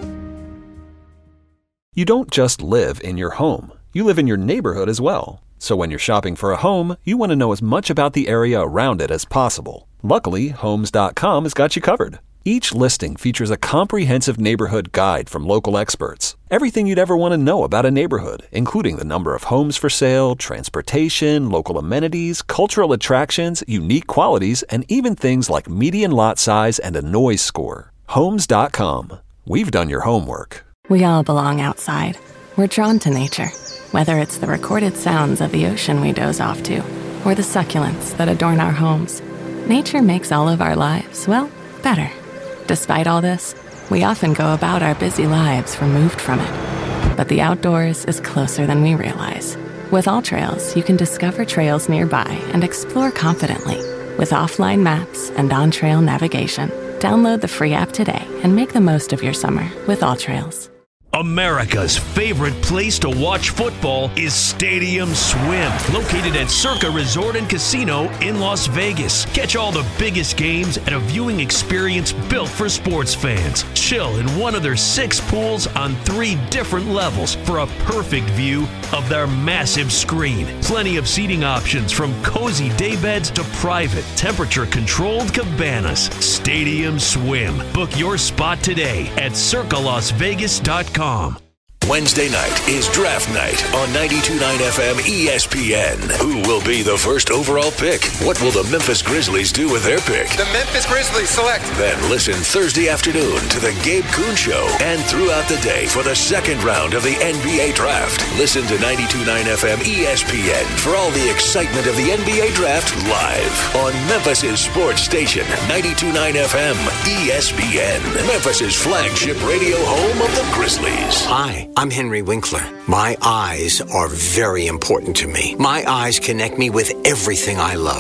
Speaker 7: You don't just live in your home. You live in your neighborhood as well. So when you're shopping for a home, you want to know as much about the area around it as possible. Luckily, Homes dot com has got you covered. Each listing features a comprehensive neighborhood guide from local experts. Everything you'd ever want to know about a neighborhood, including the number of homes for sale, transportation, local amenities, cultural attractions, unique qualities, and even things like median lot size and a noise score. Homes dot com. We've done your homework.
Speaker 24: We all belong outside. We're drawn to nature, whether it's the recorded sounds of the ocean we doze off to, or the succulents that adorn our homes. Nature makes all of our lives, well, better. Despite all this, we often go about our busy lives removed from it. But the outdoors is closer than we realize. With AllTrails, you can discover trails nearby and explore confidently. With offline maps and on-trail navigation, download the free app today and make the most of your summer with AllTrails.
Speaker 25: America's favorite place to watch football is Stadium Swim, located at Circa Resort and Casino in Las Vegas. Catch all the biggest games at a viewing experience built for sports fans. Chill in one of their six pools on three different levels for a perfect view of their massive screen. Plenty of seating options from cozy daybeds to private, temperature-controlled cabanas. Stadium Swim. Book your spot today at circa las vegas dot com.
Speaker 6: Wednesday night is draft night on ninety-two point nine F M E S P N. Who will be the first overall pick? What will the Memphis Grizzlies do with their pick?
Speaker 26: The Memphis Grizzlies select.
Speaker 6: Then listen Thursday afternoon to the Gabe Kuhn Show and throughout the day for the second round of the N B A Draft. Listen to ninety-two point nine F M E S P N for all the excitement of the N B A Draft live on Memphis's sports station, ninety-two point nine F M E S P N. Memphis's flagship radio home of the Grizzlies.
Speaker 27: Hi. I'm Henry Winkler. My eyes are very important to me. My eyes connect me with everything I love.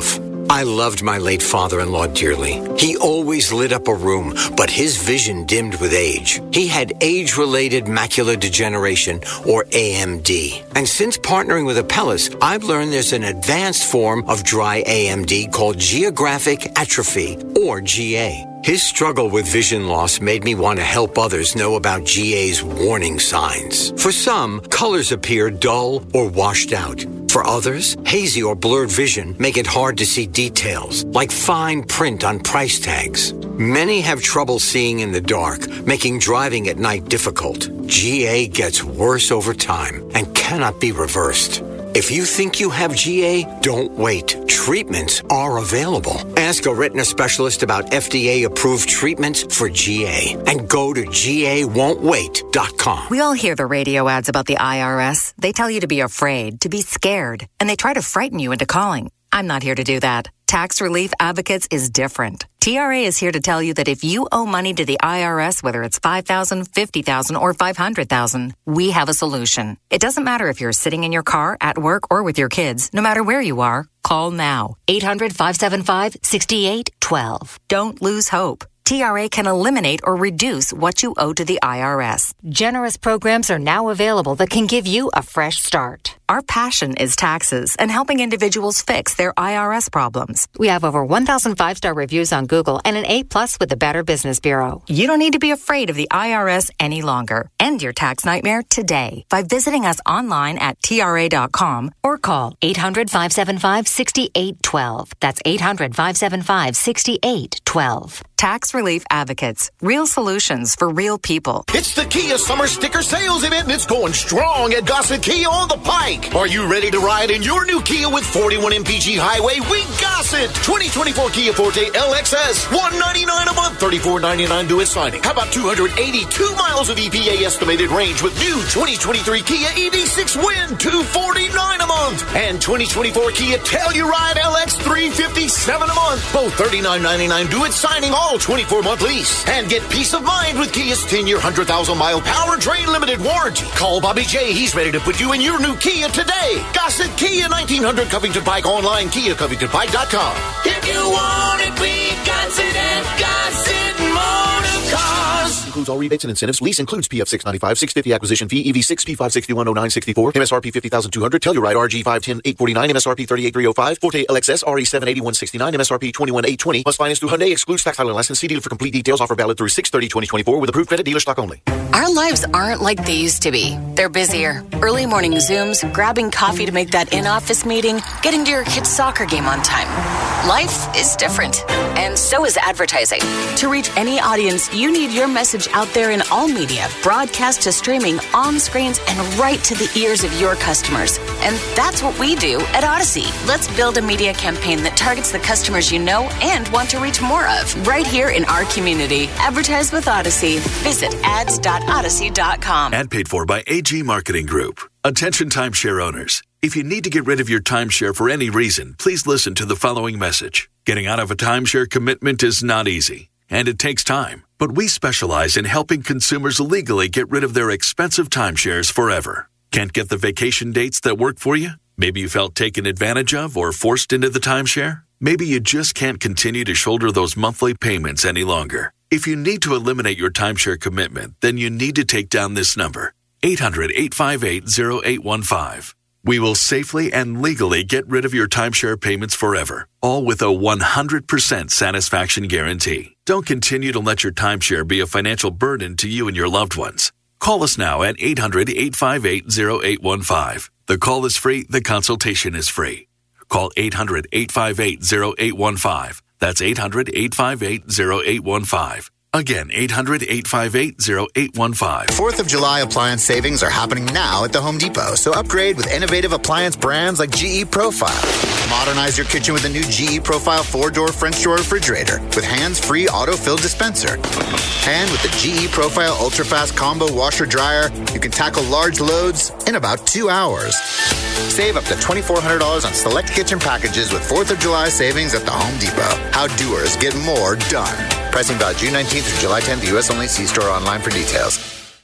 Speaker 27: I loved my late father-in-law dearly. He always lit up a room, but his vision dimmed with age. He had age-related macular degeneration, or A M D. And since partnering with Apellis, I've learned there's an advanced form of dry A M D called geographic atrophy, or G A. His struggle with vision loss made me want to help others know about G A's warning signs. For some, colors appear dull or washed out. For others, hazy or blurred vision make it hard to see details, like fine print on price tags. Many have trouble seeing in the dark, making driving at night difficult. G A gets worse over time and cannot be reversed. If you think you have G A, don't wait. Treatments are available. Ask a retina specialist about F D A-approved treatments for G A and go to G A won't wait dot com.
Speaker 8: We all hear the radio ads about the I R S. They tell you to be afraid, to be scared, and they try to frighten you into calling. I'm not here to do that. Tax Relief Advocates is different. T R A is here to tell you that if you owe money to the I R S, whether it's five thousand dollars, fifty thousand dollars, or five hundred thousand dollars, we have a solution. It doesn't matter if you're sitting in your car, at work, or with your kids. No matter where you are, call now. eight hundred, five seven five, six eight one two. Don't lose hope. T R A can eliminate or reduce what you owe to the I R S. Generous programs are now available that can give you a fresh start. Our passion is taxes and helping individuals fix their I R S problems. We have over one thousand five-star reviews on Google and an A plus with the Better Business Bureau. You don't need to be afraid of the I R S any longer. End your tax nightmare today by visiting us online at T R A dot com or call eight hundred, five seven five, six eight one two. That's eight hundred, five seven five, six eight one two. Tax Relief Advocates. Real solutions for real people.
Speaker 9: It's the Kia Summer Sticker Sales Event, and it's going strong at Gossett Kia on the Pike. Are you ready to ride in your new Kia with forty-one M P G Highway? We Gossett! twenty twenty-four Kia Forte L X S, one hundred ninety-nine dollars a month, thirty-four ninety-nine due at signing. How about two hundred eighty-two miles of E P A estimated range with new twenty twenty-three Kia E V six Win, two hundred forty-nine dollars a month. And twenty twenty-four Kia Telluride L X, three hundred fifty-seven dollars a month. Both thirty-nine ninety-nine due at signing, all twenty-four month lease. And get peace of mind with Kia's ten-year, one hundred thousand mile powertrain limited warranty. Call Bobby J. He's ready to put you in your new Kia today. Gossett Kia, nineteen hundred Covington Pike, online, kia covington pike dot com.
Speaker 22: If you want it, we got it at Gossett Motor Cars.
Speaker 9: Includes all rebates and incentives. Lease includes P F six ninety-five, six fifty acquisition fee, E V six, P five sixty-one oh nine sixty-four, M S R P fifty thousand two hundred, Telluride R G five ten eight forty-nine, M S R P thirty-eight three oh five, Forte L X S R E seven eighty-one sixty-nine, M S R P twenty-one eight twenty. Must finance through Hyundai. Excludes tax title and license. See dealer for complete details. Offer valid through six thirty twenty twenty-four with approved credit. Dealer stock only.
Speaker 10: Our lives aren't like they used to be. They're busier. Early morning Zooms, grabbing coffee to make that in-office meeting, getting to your kid's soccer game on time. Life is different, and so is advertising.
Speaker 21: To reach any audience, you need your message out there in all media, broadcast to streaming, on screens, and right to the ears of your customers. And that's what we do at Odyssey. Let's build a media campaign that targets the customers you know and want to reach more of, right here in our community. Advertise with Odyssey. Visit ads dot odyssey dot com.
Speaker 6: Ad paid for by A G Marketing Group. Attention timeshare owners. If you need to get rid of your timeshare for any reason, please listen to the following message. Getting out of a timeshare commitment is not easy, and it takes time. But we specialize in helping consumers legally get rid of their expensive timeshares forever. Can't get the vacation dates that work for you? Maybe you felt taken advantage of or forced into the timeshare? Maybe you just can't continue to shoulder those monthly payments any longer. If you need to eliminate your timeshare commitment, then you need to take down this number, eight hundred, eight five eight, oh eight one five. We will safely and legally get rid of your timeshare payments forever, all with a one hundred percent satisfaction guarantee. Don't continue to let your timeshare be a financial burden to you and your loved ones. Call us now at eight hundred, eight five eight, oh eight one five. The call is free. The consultation is free. Call eight hundred, eight five eight, oh eight one five. That's eight hundred, eight five eight, oh eight one five. Again, eight hundred, eight five eight, oh eight one five.
Speaker 11: fourth of July appliance savings are happening now at the Home Depot, so upgrade with innovative appliance brands like G E Profile. Modernize your kitchen with a new G E Profile four-door French door refrigerator with hands-free auto-fill dispenser. And with the G E Profile Ultra-Fast Combo Washer-Dryer, you can tackle large loads in about two hours. Save up to twenty-four hundred dollars on select kitchen packages with fourth of July savings at the Home Depot. How doers get more done. Pricing valid June nineteenth through July tenth, U S only. See store online for details.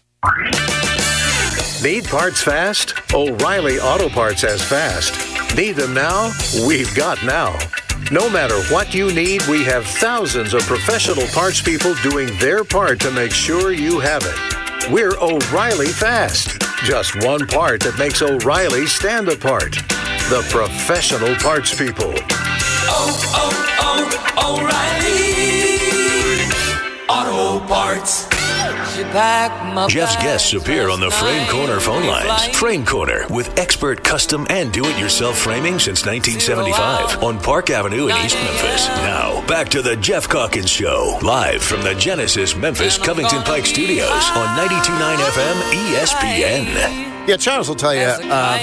Speaker 12: Need parts fast? O'Reilly Auto Parts has fast. Need them now? We've got now. No matter what you need, we have thousands of professional parts people doing their part to make sure you have it. We're O'Reilly Fast. Just one part that makes O'Reilly stand apart. The professional parts people.
Speaker 22: Oh, oh, oh, O'Reilly Auto Parts.
Speaker 6: Jeff's guests appear on the Frame Corner phone lines. Frame Corner with expert custom and do-it-yourself framing since nineteen seventy-five on Park Avenue in East Memphis. Now, back to the Jeff Calkins Show, live from the Genesis Memphis Covington Pike Studios on ninety-two point nine F M E S P N.
Speaker 4: Yeah, Charles will tell you um,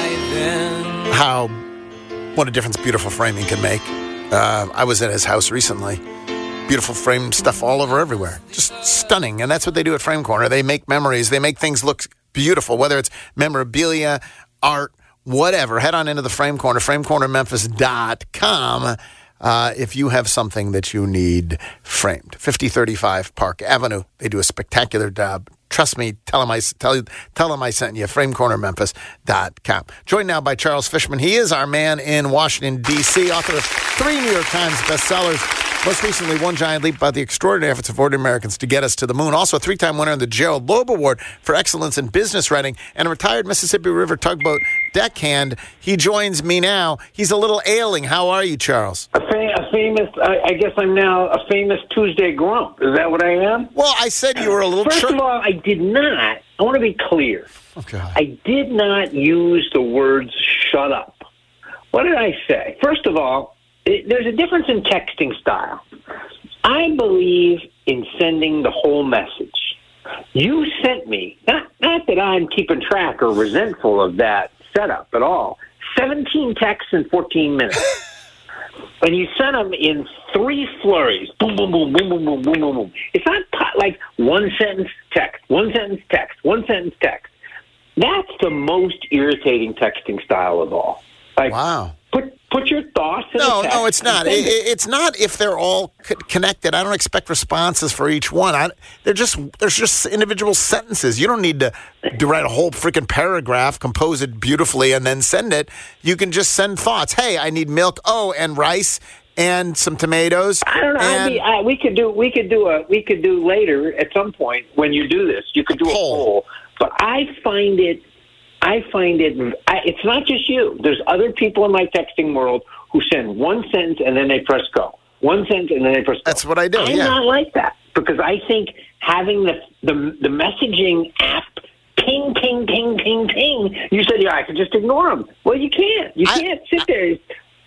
Speaker 4: how, what a difference beautiful framing can make. Uh, I was at his house recently. Beautiful frame stuff all over everywhere. Just stunning. And that's what they do at Frame Corner. They make memories. They make things look beautiful, whether it's memorabilia, art, whatever. Head on into the Frame Corner, frame corner memphis dot com, uh, if you have something that you need framed. fifty thirty-five Park Avenue. They do a spectacular job. Trust me, tell them I, tell, tell them I sent you. frame corner memphis dot com. Joined now by Charles Fishman. He is our man in Washington, D C, author of three New York Times bestsellers. Most recently, One Giant Leap about the extraordinary efforts of ordinary Americans to get us to the moon. Also, a three-time winner of the Gerald Loeb Award for Excellence in Business Writing and a retired Mississippi River tugboat deckhand. He joins me now. He's a little ailing. How are you, Charles?
Speaker 13: A, fam- a famous, I, I guess I'm now a famous Tuesday grump. Is that what I am?
Speaker 4: Well, I said you were a little...
Speaker 13: First
Speaker 4: tr-
Speaker 13: of all, I did not. I want to be clear.
Speaker 4: Okay.
Speaker 13: I did not use the words shut up. What did I say? First of all, it, there's a difference in texting style. I believe in sending the whole message. You sent me, not, not that I'm keeping track or resentful of that setup at all, seventeen texts in fourteen minutes. And you sent them in three flurries. Boom, boom, boom, boom, boom, boom, boom, boom, boom. It's not like one sentence text, one sentence text, one sentence text. That's the most irritating texting style of all. Like,
Speaker 4: wow.
Speaker 13: Put put your thoughts in
Speaker 4: No,
Speaker 13: a text
Speaker 4: no, it's not.
Speaker 13: and
Speaker 4: It,
Speaker 13: send it.
Speaker 4: it's not if they're all c- connected. I don't expect responses for each one. I, they're just there's just individual sentences. You don't need to, to write a whole freaking paragraph, compose it beautifully, and then send it. You can just send thoughts. Hey, I need milk. Oh, and rice and some tomatoes.
Speaker 13: I don't know.
Speaker 4: And
Speaker 13: I mean, I, we could do we could do a we could do later at some point when you do this. You could do a poll. But I find it. I find it. I, it's not just you. There's other people in my texting world who send one sentence and then they press go. One sentence and then they press go.
Speaker 4: That's what I do.
Speaker 13: I'm
Speaker 4: yeah.
Speaker 13: not like that because I think having the the, the messaging app ping, ping, ping, ping, ping. You said, yeah, I could just ignore them. Well, you can't. You
Speaker 4: I,
Speaker 13: can't sit there.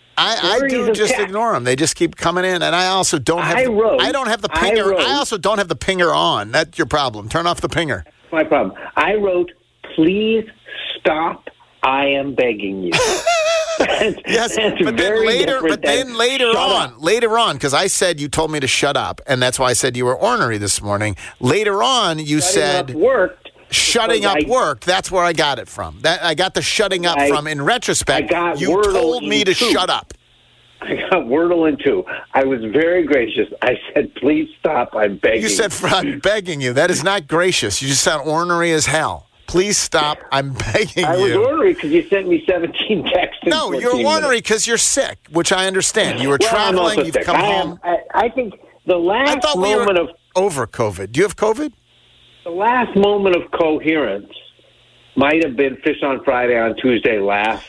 Speaker 4: I, I do just text. ignore them. They just keep coming in, and I also don't have.
Speaker 13: I
Speaker 4: the,
Speaker 13: wrote.
Speaker 4: I don't have the pinger.
Speaker 13: I, wrote,
Speaker 4: I also don't have the pinger on. That's your problem. Turn off the pinger.
Speaker 13: That's my problem. I wrote, please stop. I am begging you. that's,
Speaker 4: yes,
Speaker 13: that's
Speaker 4: but then later, but then later on,
Speaker 13: up.
Speaker 4: later on, because I said you told me to shut up, and that's why I said you were ornery this morning. Later on, you
Speaker 13: shutting
Speaker 4: said
Speaker 13: up worked.
Speaker 4: Shutting up
Speaker 13: I,
Speaker 4: worked. That's where I got it from. That I got the shutting up
Speaker 13: I,
Speaker 4: from. In retrospect,
Speaker 13: I got
Speaker 4: you
Speaker 13: Wordle
Speaker 4: told me to
Speaker 13: two.
Speaker 4: shut up.
Speaker 13: I got Wordle in two. I was very gracious. I said, please stop. I'm begging.
Speaker 4: You said, I'm begging you. That is not gracious. You just sound ornery as hell. Please stop. I'm begging
Speaker 13: I
Speaker 4: you.
Speaker 13: I was ornery because you sent me seventeen texts. In
Speaker 4: no, you're ornery because you're sick, which I understand. You were
Speaker 13: well,
Speaker 4: traveling. You've
Speaker 13: sick.
Speaker 4: come
Speaker 13: I
Speaker 4: home.
Speaker 13: Am, I, I think the last
Speaker 4: I thought
Speaker 13: moment
Speaker 4: we were
Speaker 13: of
Speaker 4: over COVID. Do you have COVID?
Speaker 13: The last moment of coherence might have been Fish on Friday on Tuesday last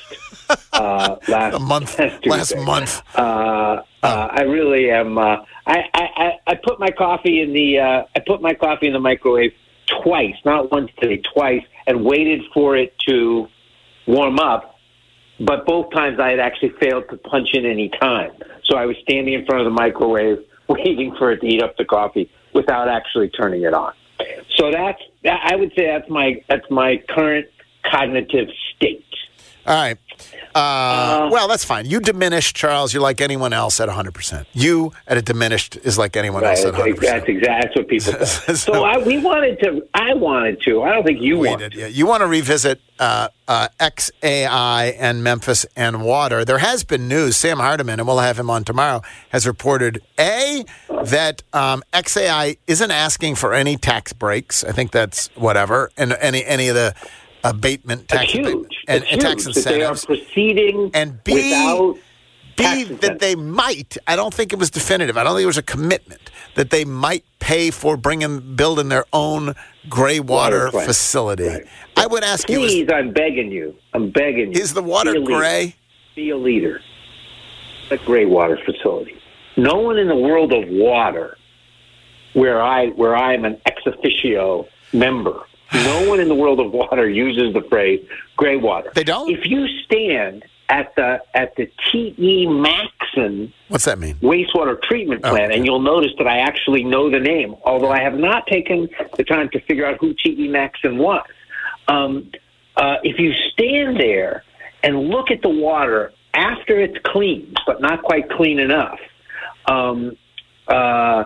Speaker 13: uh, last
Speaker 4: a month
Speaker 13: last,
Speaker 4: last month.
Speaker 13: Uh, uh, I really am. Uh, I, I I put my coffee in the uh, I put my coffee in the microwave twice, not once today, twice, and waited for it to warm up. But both times I had actually failed to punch in any time, so I was standing in front of the microwave waiting for it to heat up the coffee without actually turning it on. So that's, I would say that's my that's my current cognitive state.
Speaker 4: All right. Uh, uh, well, that's fine. You diminished, Charles. You're like anyone else at one hundred percent. You at a diminished is like anyone
Speaker 13: right,
Speaker 4: else at one hundred percent.
Speaker 13: That's exactly that's what people say. so so I, we wanted to, I wanted to. I don't think you
Speaker 4: we
Speaker 13: wanted
Speaker 4: did, yeah. You want to revisit uh, uh, X A I and Memphis and water. There has been news. Sam Hardiman, and we'll have him on tomorrow, has reported, A, that um, X A I isn't asking for any tax breaks. I think that's whatever. And any any of the abatement, tax
Speaker 13: huge.
Speaker 4: abatement, and,
Speaker 13: it's
Speaker 4: and tax
Speaker 13: huge incentives.
Speaker 4: That they are
Speaker 13: proceeding
Speaker 4: and B,
Speaker 13: without
Speaker 4: be that they might. I don't think it was definitive. I don't think it was a commitment that they might pay for bringing, building their own gray water, water facility. Right. I would ask
Speaker 13: Please,
Speaker 4: you.
Speaker 13: Please, I'm begging you. I'm begging you.
Speaker 4: Is the water
Speaker 13: be
Speaker 4: gray?
Speaker 13: Be a leader. A gray water facility. No one in the world of water, where I where I'm an ex officio member, no one in the world of water uses the phrase gray water.
Speaker 4: They don't?
Speaker 13: If you stand at the at the T E Maxon
Speaker 4: What's that mean?
Speaker 13: wastewater treatment plant, oh, okay. and you'll notice that I actually know the name, although I have not taken the time to figure out who T E Maxon was. Um, uh, if you stand there and look at the water after it's clean, but not quite clean enough, um, uh,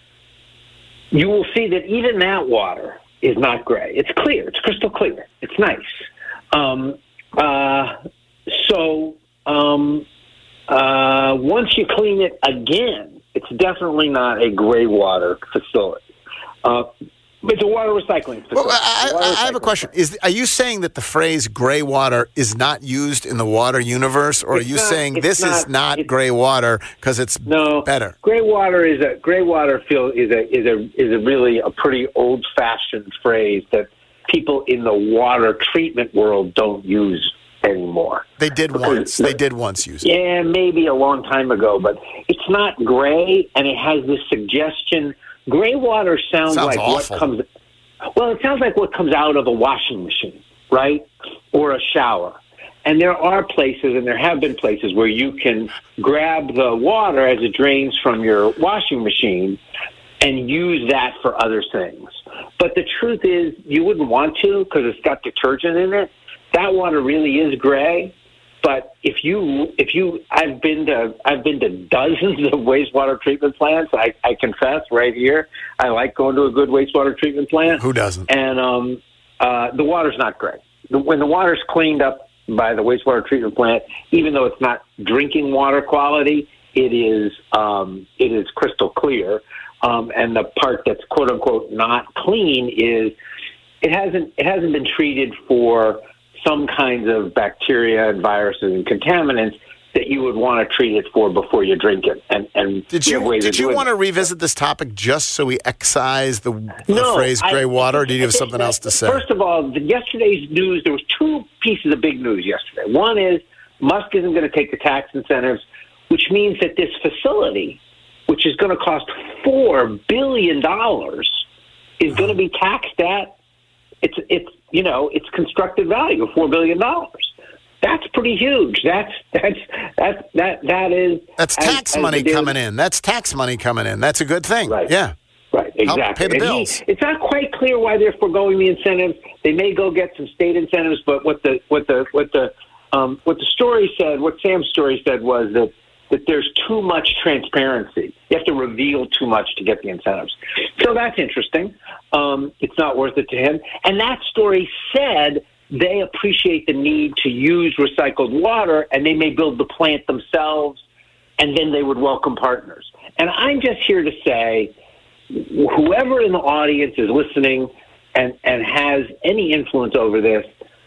Speaker 13: you will see that even that water is not gray. It's clear. It's crystal clear. It's nice. Um, uh, so um, uh, once you clean it again, it's definitely not a gray water facility. Uh, it's a water recycling facility.
Speaker 4: Well, I,
Speaker 13: water
Speaker 4: I, I have a question. Is Are you saying that the phrase gray water is not used in the water universe, or
Speaker 13: it's
Speaker 4: are you
Speaker 13: not,
Speaker 4: saying this not, is not gray water because it's
Speaker 13: no,
Speaker 4: better?
Speaker 13: Gray water is a gray water feel is a is a is a really a pretty old fashioned phrase that people in the water treatment world don't use anymore.
Speaker 4: They did because once. The, they did once use it.
Speaker 13: Yeah, maybe a long time ago, but it's not gray, and it has this suggestion. Gray water sounds,
Speaker 4: sounds
Speaker 13: like
Speaker 4: awful.
Speaker 13: what comes. Well, it sounds like what comes out of a washing machine, right, or a shower. And there are places, and there have been places where you can grab the water as it drains from your washing machine and use that for other things. But the truth is, you wouldn't want to because it's got detergent in it. That water really is gray. But if you, if you, I've been to, I've been to dozens of wastewater treatment plants. I, I confess, right here, I like going to a good wastewater treatment plant.
Speaker 4: Who doesn't?
Speaker 13: And um, uh, the water's not gray. The, when the water's cleaned up by the wastewater treatment plant, even though it's not drinking water quality, it is, um, it is crystal clear. Um, and the part that's quote unquote not clean is it hasn't, it hasn't been treated for some kinds of bacteria and viruses and contaminants that you would want to treat it for before you drink it. And, and
Speaker 4: did you did you want to revisit this topic just so we excise the, the
Speaker 13: no,
Speaker 4: phrase gray
Speaker 13: I,
Speaker 4: water, or do you have something
Speaker 13: that,
Speaker 4: else to say?
Speaker 13: First of all, the, yesterday's news, there was two pieces of big news yesterday. One is Musk isn't going to take the tax incentives, which means that this facility, which is going to cost four billion dollars, is going to be taxed at It's it's you know it's constructed value of four billion dollars. That's pretty huge. That's that's that's that that is
Speaker 4: that's tax as, money as coming in. That's tax money coming in. That's a good thing.
Speaker 13: Right.
Speaker 4: Yeah.
Speaker 13: Right. Exactly.
Speaker 4: Help pay the
Speaker 13: and
Speaker 4: bills.
Speaker 13: He, it's not quite clear why they're foregoing the incentives. They may go get some state incentives, but what the what the what the um, what the story said, what Sam's story said was that. that there's too much transparency. You have to reveal too much to get the incentives. So that's interesting. Um, it's not worth it to him. And that story said they appreciate the need to use recycled water, and they may build the plant themselves, and then they would welcome partners. And I'm just here to say, whoever in the audience is listening and, and has any influence over this,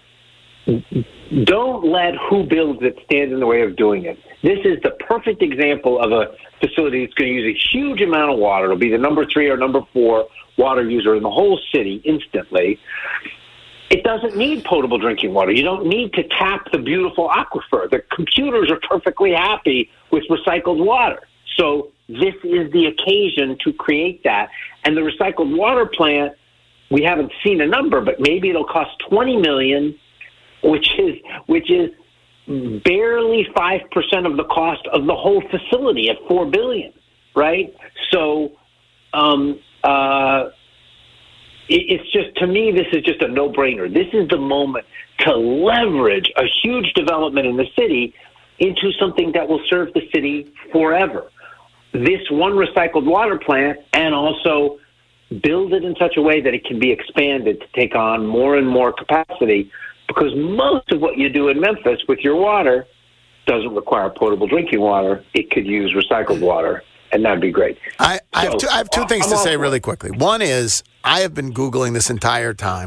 Speaker 13: don't let who builds it stand in the way of doing it. This is the perfect example of a facility that's going to use a huge amount of water. It'll be the number three or number four water user in the whole city instantly. It doesn't need potable drinking water. You don't need to tap the beautiful aquifer. The computers are perfectly happy with recycled water. So this is the occasion to create that. And the recycled water plant, we haven't seen a number, but maybe it'll cost twenty million dollars, which is which is barely five percent of the cost of the whole facility at four billion dollars, right? So um, uh, it, it's just, to me, this is just a no-brainer. This is the moment to leverage a huge development in the city into something that will serve the city forever. This one recycled water plant, and also build it in such a way that it can be expanded to take on more and more capacity, because most of what you do in Memphis with your water doesn't require potable drinking water. It could use recycled water, and that'd be great.
Speaker 4: I, I,
Speaker 13: so,
Speaker 4: have, two, I have two things
Speaker 13: I'm
Speaker 4: to say
Speaker 13: all,
Speaker 4: really quickly. One is, I have been Googling this entire time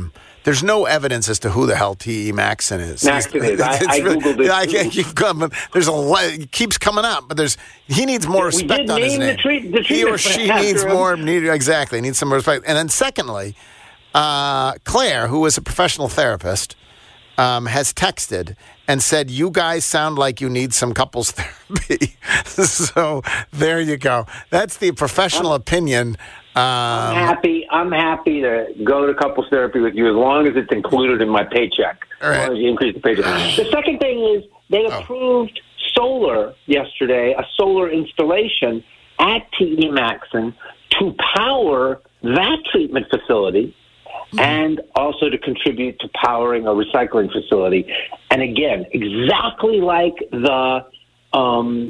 Speaker 4: there's no evidence as to who the hell T E. Maxon is.
Speaker 13: Maxon is. I, I
Speaker 4: really,
Speaker 13: Googled it.
Speaker 4: I can't keep coming. There's a lot, it keeps coming up, but there's he needs more
Speaker 13: We
Speaker 4: respect
Speaker 13: did
Speaker 4: on his
Speaker 13: name the
Speaker 4: name.
Speaker 13: treat- the
Speaker 4: he or
Speaker 13: treatment
Speaker 4: she
Speaker 13: after
Speaker 4: needs
Speaker 13: him.
Speaker 4: more. Need, exactly, needs some respect. And then secondly, uh, Claire, who is a professional therapist, um, has texted and said, "You guys sound like you need some couples therapy." So there you go. That's the professional opinion. Um,
Speaker 13: I'm happy. I'm happy to go to couples therapy with you as long as it's included in my paycheck.
Speaker 4: All right.
Speaker 13: As long as you increase the paycheck. The second thing is they approved solar yesterday, a solar installation at T E. Maxon to power that treatment facility and also to contribute to powering a recycling facility. And again, exactly like the um,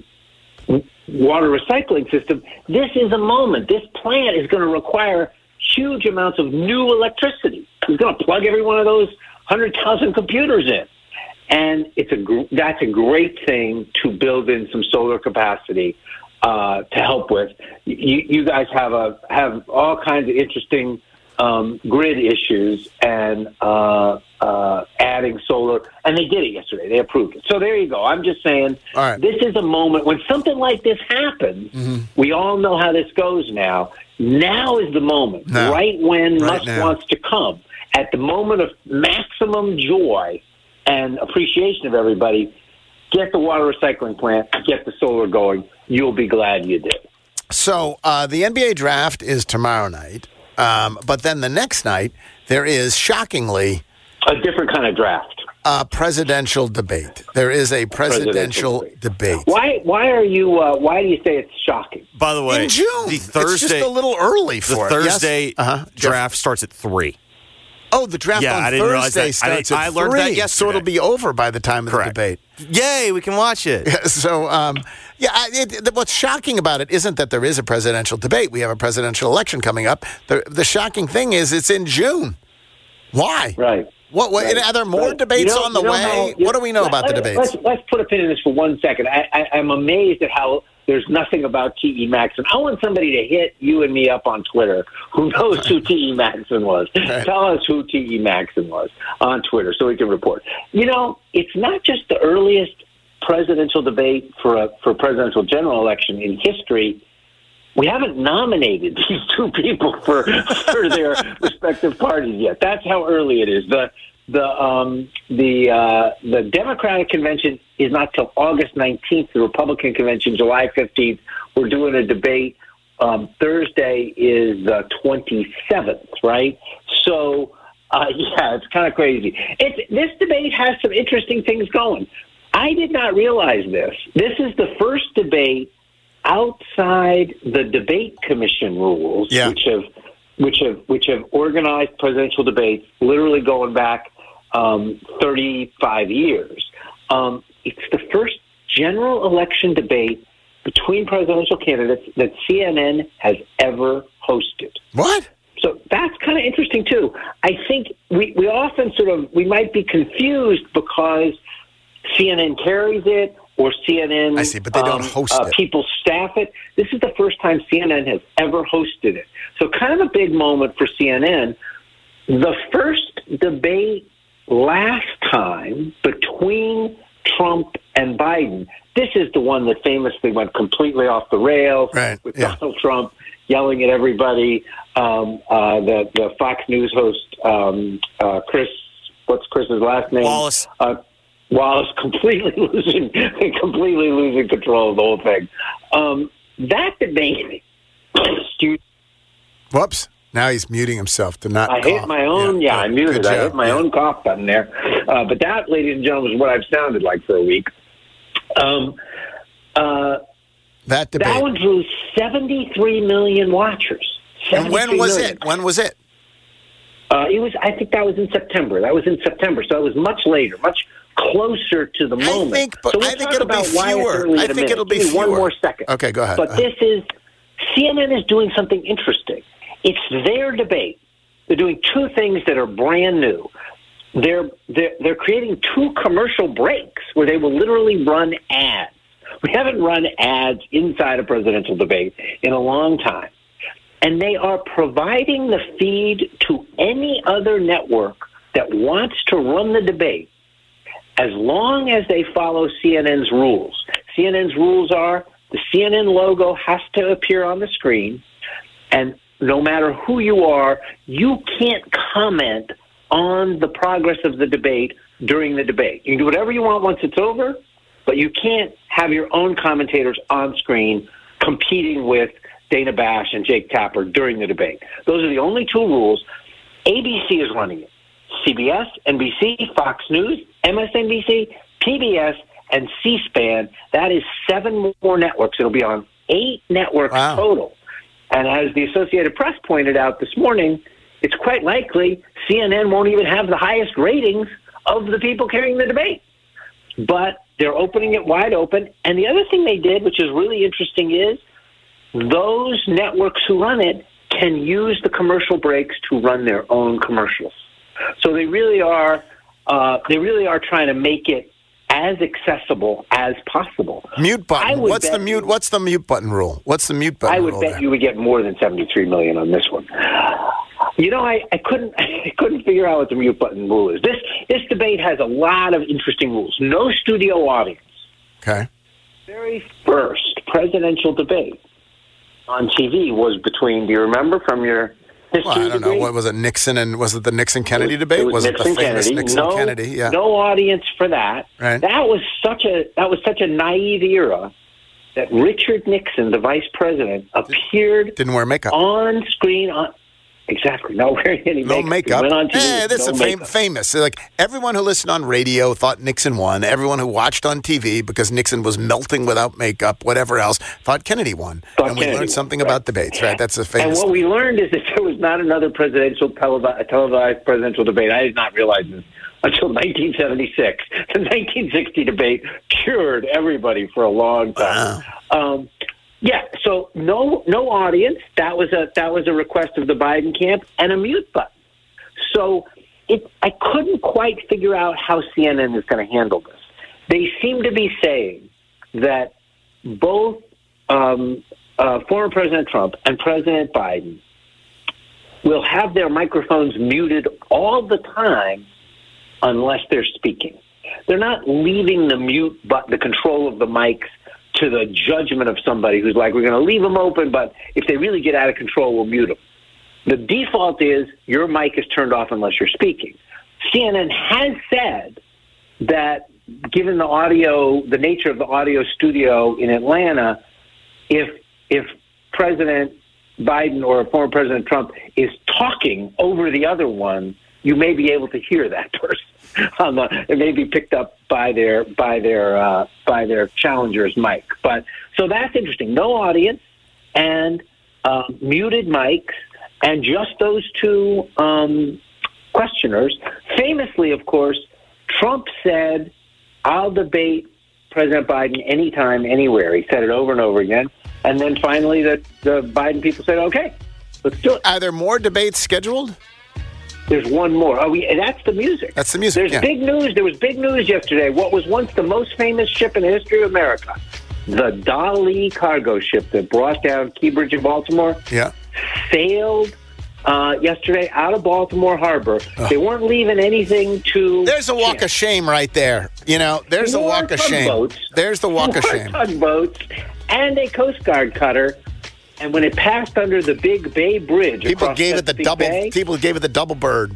Speaker 13: water recycling system, this is a moment. This plant is going to require huge amounts of new electricity. It's going to plug every one of those one hundred thousand computers in. And it's a gr- that's a great thing to build in some solar capacity uh, to help with. You, you guys have a have all kinds of interesting um, grid issues, and uh, uh, adding solar, and they did it yesterday. They approved it. So there you go. I'm just saying, this is a moment when something like this happens.
Speaker 4: Mm-hmm.
Speaker 13: We all know how this goes now. Now is the moment,
Speaker 4: Now.
Speaker 13: right when
Speaker 4: Right
Speaker 13: Musk
Speaker 4: now.
Speaker 13: wants to come, at the moment of maximum joy and appreciation of everybody. Get the water recycling plant, get the solar going. You'll be glad you did.
Speaker 4: So uh, the N B A draft is tomorrow night, um, but then the next night there is shockingly
Speaker 13: a different kind of draft,
Speaker 4: a presidential debate. There is a presidential,
Speaker 13: presidential
Speaker 4: debate.
Speaker 13: Why? Why are you? Uh, why do you say it's shocking?
Speaker 5: By the way,
Speaker 4: In June.
Speaker 5: the
Speaker 4: It's
Speaker 5: Thursday,
Speaker 4: just a little early for
Speaker 5: the
Speaker 4: it. Yes?
Speaker 5: Thursday
Speaker 4: Uh-huh.
Speaker 5: draft starts at three.
Speaker 4: Oh, the draft
Speaker 5: Yeah,
Speaker 4: on
Speaker 5: I didn't realize
Speaker 4: Thursday
Speaker 5: that. I
Speaker 4: starts
Speaker 5: didn't-
Speaker 4: at
Speaker 5: I learned that
Speaker 4: three, so
Speaker 5: yesterday.
Speaker 4: it'll be over by the time of
Speaker 5: Correct.
Speaker 4: the debate.
Speaker 5: Yay, we can watch it.
Speaker 4: So, um, yeah, I, it, what's shocking about it isn't that there is a presidential debate. We have a presidential election coming up. The, the shocking thing is it's in June. Why?
Speaker 13: Right.
Speaker 4: What? what
Speaker 13: Right.
Speaker 4: Are there more
Speaker 13: Right.
Speaker 4: debates
Speaker 13: You know-
Speaker 4: on the
Speaker 13: you know
Speaker 4: way?
Speaker 13: how- you-
Speaker 4: what do we know about the
Speaker 13: let-
Speaker 4: debates?
Speaker 13: Let's, let's put a pin in this for one second. I, I, I'm amazed at how there's nothing about T E. Maxon. I want somebody to hit you and me up on Twitter who knows who T E. Maxon was.
Speaker 4: Right.
Speaker 13: Tell us who T E. Maxon was on Twitter so we can report. You know, it's not just the earliest presidential debate for a for a presidential general election in history. We haven't nominated these two people for for their respective parties yet. That's how early it is. The the um, the uh, the Democratic convention is not till August nineteenth. The Republican convention, July fifteenth. We're doing a debate. Um, Thursday is the twenty-seventh, right? So, uh, yeah, it's kind of crazy. It's, this debate has some interesting things going. I did not realize this. This is the first debate outside the debate commission rules,
Speaker 4: Yeah.
Speaker 13: which have which have which have organized presidential debates, literally going back um, thirty-five years. Um, it's the first general election debate between presidential candidates that C N N has ever hosted.
Speaker 4: What?
Speaker 13: So that's kind of interesting too. I think we, we often sort of we might be confused because C N N carries it or C N N
Speaker 4: I see, but they don't
Speaker 13: um,
Speaker 4: host
Speaker 13: uh,
Speaker 4: it.
Speaker 13: people staff it. This is the first time C N N has ever hosted it. So kind of a big moment for C N N. The first debate last time between Trump and Biden, this is the one that famously went completely off the rails
Speaker 4: Right,
Speaker 13: with
Speaker 4: yeah.
Speaker 13: Donald Trump yelling at everybody. Um, uh, the, the Fox News host, um, uh, Chris, what's Chris's last name?
Speaker 5: Wallace.
Speaker 13: Uh, Wallace completely losing, completely losing control of the whole thing. Um, that debate, excuse
Speaker 4: Whoops. Now he's muting himself to not
Speaker 13: I
Speaker 4: cough.
Speaker 13: hit my own, yeah,
Speaker 4: good,
Speaker 13: I muted.
Speaker 4: good
Speaker 13: I
Speaker 4: job.
Speaker 13: hit my
Speaker 4: Yeah.
Speaker 13: own cough button there. Uh, but that, ladies and gentlemen, is what I've sounded like for a week. Um, uh,
Speaker 4: That debate.
Speaker 13: that one drew seventy-three million watchers.
Speaker 4: And when
Speaker 13: seventy-three
Speaker 4: was
Speaker 13: million.
Speaker 4: it? When was it?
Speaker 13: Uh, it was. I think that was in September. That was in September, so it was much later, much closer to the moment.
Speaker 4: think, but
Speaker 13: so we'll
Speaker 4: I think
Speaker 13: talk
Speaker 4: it'll be
Speaker 13: about why it's
Speaker 4: fewer.
Speaker 13: early
Speaker 4: I
Speaker 13: in a
Speaker 4: think
Speaker 13: minute.
Speaker 4: it'll be
Speaker 13: Give me one
Speaker 4: fewer.
Speaker 13: more second.
Speaker 4: Okay, go ahead.
Speaker 13: But
Speaker 4: Uh,
Speaker 13: this is C N N is doing something interesting. It's their debate. They're doing two things that are brand new. They're they're they're creating two commercial breaks where they will literally run ads. We haven't run ads inside a presidential debate in a long time. And they are providing the feed to any other network that wants to run the debate, as long as they follow C N N's rules. C N N's rules are the C N N logo has to appear on the screen, and no matter who you are, you can't comment on the progress of the debate during the debate. You can do whatever you want once it's over, but you can't have your own commentators on screen competing with Dana Bash and Jake Tapper during the debate. Those are the only two rules. A B C is running it. C B S, N B C, Fox News, M S N B C, P B S, and C-SPAN. That is seven more networks. It'll be on eight networks wow. total. And as the Associated Press pointed out this morning, it's quite likely C N N won't even have the highest ratings of the people carrying the debate. But they're opening it wide open. And the other thing they did, which is really interesting, is those networks who run it can use the commercial breaks to run their own commercials. So they really are uh, they really are trying to make it as accessible as possible.
Speaker 4: Mute button. What's the mute? You, what's the mute button rule? What's the mute button?
Speaker 13: I would
Speaker 4: rule
Speaker 13: bet
Speaker 4: there?
Speaker 13: you would get more than seventy-three million on this one. You know, I, I couldn't I couldn't figure out what the mute button rule is. This this debate has a lot of interesting rules. No studio audience.
Speaker 4: Okay.
Speaker 13: The very first presidential debate on T V was between. Do you remember from your history
Speaker 4: Well, I don't
Speaker 13: degree?
Speaker 4: know. What was it? Nixon and was it the Nixon Kennedy
Speaker 13: It was-
Speaker 4: debate?
Speaker 13: it was
Speaker 4: it
Speaker 13: Nixon
Speaker 4: the famous
Speaker 13: Kennedy.
Speaker 4: Nixon
Speaker 13: no,
Speaker 4: Kennedy? Yeah.
Speaker 13: No audience for that.
Speaker 4: Right.
Speaker 13: That was such a that was such a naive era that Richard Nixon, the vice president, appeared
Speaker 4: Didn't wear makeup
Speaker 13: on screen. On exactly, not wearing any
Speaker 4: No
Speaker 13: makeup.
Speaker 4: makeup.
Speaker 13: He went on T V
Speaker 4: Eh,
Speaker 13: with
Speaker 4: this
Speaker 13: no
Speaker 4: is fam-
Speaker 13: makeup.
Speaker 4: famous. Like everyone who listened on radio thought Nixon won. Everyone who watched on T V because Nixon was melting without makeup, whatever else, thought Kennedy won.
Speaker 13: Thought
Speaker 4: and we
Speaker 13: Kennedy
Speaker 4: learned
Speaker 13: won,
Speaker 4: something
Speaker 13: right.
Speaker 4: about debates, right? That's a
Speaker 13: And
Speaker 4: famous.
Speaker 13: what we learned is that there was not another presidential televi- televised presidential debate. I did not realize this until nineteen seventy-six. The nineteen sixty debate cured everybody for a long time.
Speaker 4: Wow.
Speaker 13: Um, yeah, so no no audience. That was a that was a request of the Biden camp, and a mute button. So it I couldn't quite figure out how C N N is going to handle this. They seem to be saying that both um, uh, former President Trump and President Biden will have their microphones muted all the time unless they're speaking. They're not leaving the mute but the control of the mics to the judgment of somebody who's like, we're going to leave them open, but if they really get out of control, we'll mute them. The default is your mic is turned off unless you're speaking. C N N has said that given the audio, the nature of the audio studio in Atlanta, if if President Biden or former President Trump is talking over the other one, you may be able to hear that person. Um, uh, it may be picked up by their by their uh, by their challenger's mic. But so that's interesting. No audience and uh, muted mics, and just those two um, questioners. Famously, of course, Trump said, "I'll debate President Biden anytime, anywhere." He said it over and over again. And then finally, the, the Biden people said, "Okay, let's do it."
Speaker 4: Are there more debates scheduled?
Speaker 13: There's one more. Oh, we, that's the music.
Speaker 4: That's the music.
Speaker 13: There's
Speaker 4: yeah.
Speaker 13: big news. There was big news yesterday. What was once the most famous ship in the history of America, the Dali cargo ship that brought down Key Bridge in Baltimore,
Speaker 4: Yeah.
Speaker 13: sailed uh, yesterday out of Baltimore Harbor. They weren't leaving anything to.
Speaker 4: There's a walk of shame right there. You know, there's a
Speaker 13: More
Speaker 4: walk of shame.
Speaker 13: tugboats.
Speaker 4: There's the walk of
Speaker 13: More
Speaker 4: shame.
Speaker 13: Tugboats and a Coast Guard cutter. And when it passed under the Big Bay Bridge,
Speaker 4: People
Speaker 13: across
Speaker 4: gave it the
Speaker 13: Chesapeake
Speaker 4: double.
Speaker 13: Bay,
Speaker 4: People gave it the double bird.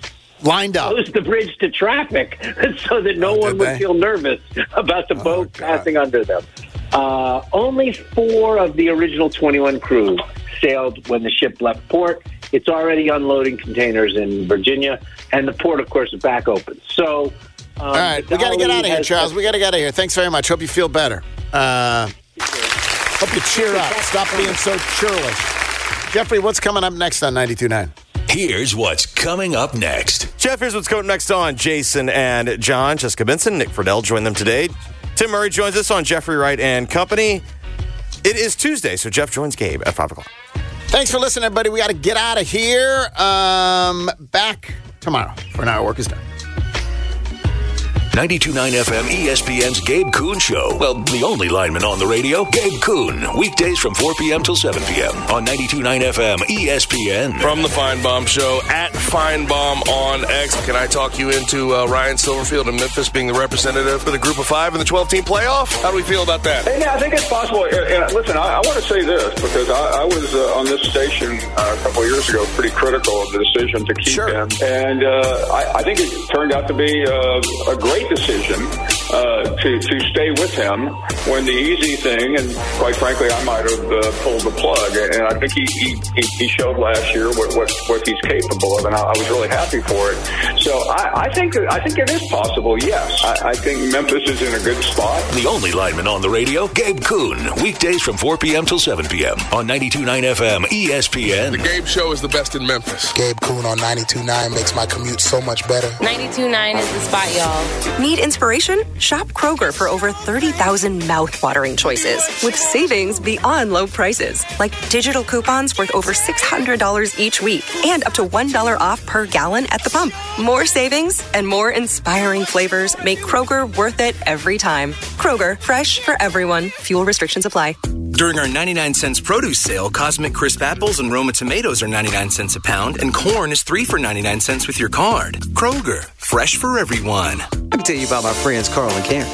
Speaker 4: Lined up.
Speaker 13: closed the bridge to traffic so that no
Speaker 4: Oh,
Speaker 13: one
Speaker 4: did
Speaker 13: would
Speaker 4: they?
Speaker 13: feel nervous about the boat passing under them. Uh, only four of the original twenty-one crew sailed when the ship left port. It's already unloading containers in Virginia, and the port, of course, is back open. So, um,
Speaker 4: All right, we got to get out of here,
Speaker 13: has-
Speaker 4: Charles. We got to get out of here. Thanks very much. Hope you feel better. Uh, hope you cheer up. Stop being so churlish. Jeffrey, what's coming up next on ninety-two point nine?
Speaker 6: Here's what's coming up next.
Speaker 5: Jeff, here's what's coming next on Jason and John. Jessica Benson, Nick Friedel join them today. Tim Murray joins us on Jeffrey Wright and Company. It is Tuesday, so Jeff joins Gabe at five o'clock.
Speaker 4: Thanks for listening, everybody. We got to get out of here. Um, back tomorrow for an hour. Work is done.
Speaker 6: ninety-two point nine F M E S P N's Gabe Kuhn Show. Well, the only lineman on the radio, Gabe Kuhn. Weekdays from four p.m. till seven p.m. on ninety-two point nine F M E S P N.
Speaker 14: From the Feinbaum Show, at Feinbaum on X. Can I talk you into uh, Ryan Silverfield and Memphis being the representative for the group of five in the twelve-team playoff? How do we feel about that?
Speaker 15: Hey, yeah, I think it's possible. And, and listen, I, I want to say this, because I, I was uh, on this station uh, a couple of years ago pretty critical of the decision to keep sure. him. And uh, I, I think it turned out to be uh, a great decision uh, to, to stay with him when the easy thing, and quite frankly, I might have uh, pulled the plug. And I think he, he, he showed last year what, what, what he's capable of, and I, I was really happy for it. So I, I think I think it is possible, yes. I, I think Memphis is in a good spot.
Speaker 6: The only lineman on the radio, Gabe Kuhn. Weekdays from four p.m. till seven p.m. on ninety-two point nine F M E S P N.
Speaker 14: The Gabe Show is the best in Memphis.
Speaker 16: Gabe Kuhn on ninety-two point nine makes my commute so much better.
Speaker 17: ninety-two point nine is the spot, y'all.
Speaker 21: Need inspiration? Shop Kroger for over thirty thousand mouth-watering choices with savings beyond low prices, like digital coupons worth over six hundred dollars each week and up to one dollar off per gallon at the pump. More savings and more inspiring flavors make Kroger worth it every time. Kroger, fresh for everyone. Fuel restrictions apply.
Speaker 18: During our ninety-nine cents produce sale, Cosmic Crisp apples and Roma tomatoes are ninety-nine cents a pound, and corn is three for ninety-nine cents with your card. Kroger, fresh for everyone.
Speaker 19: Let me tell you about my friends Carl and Karen.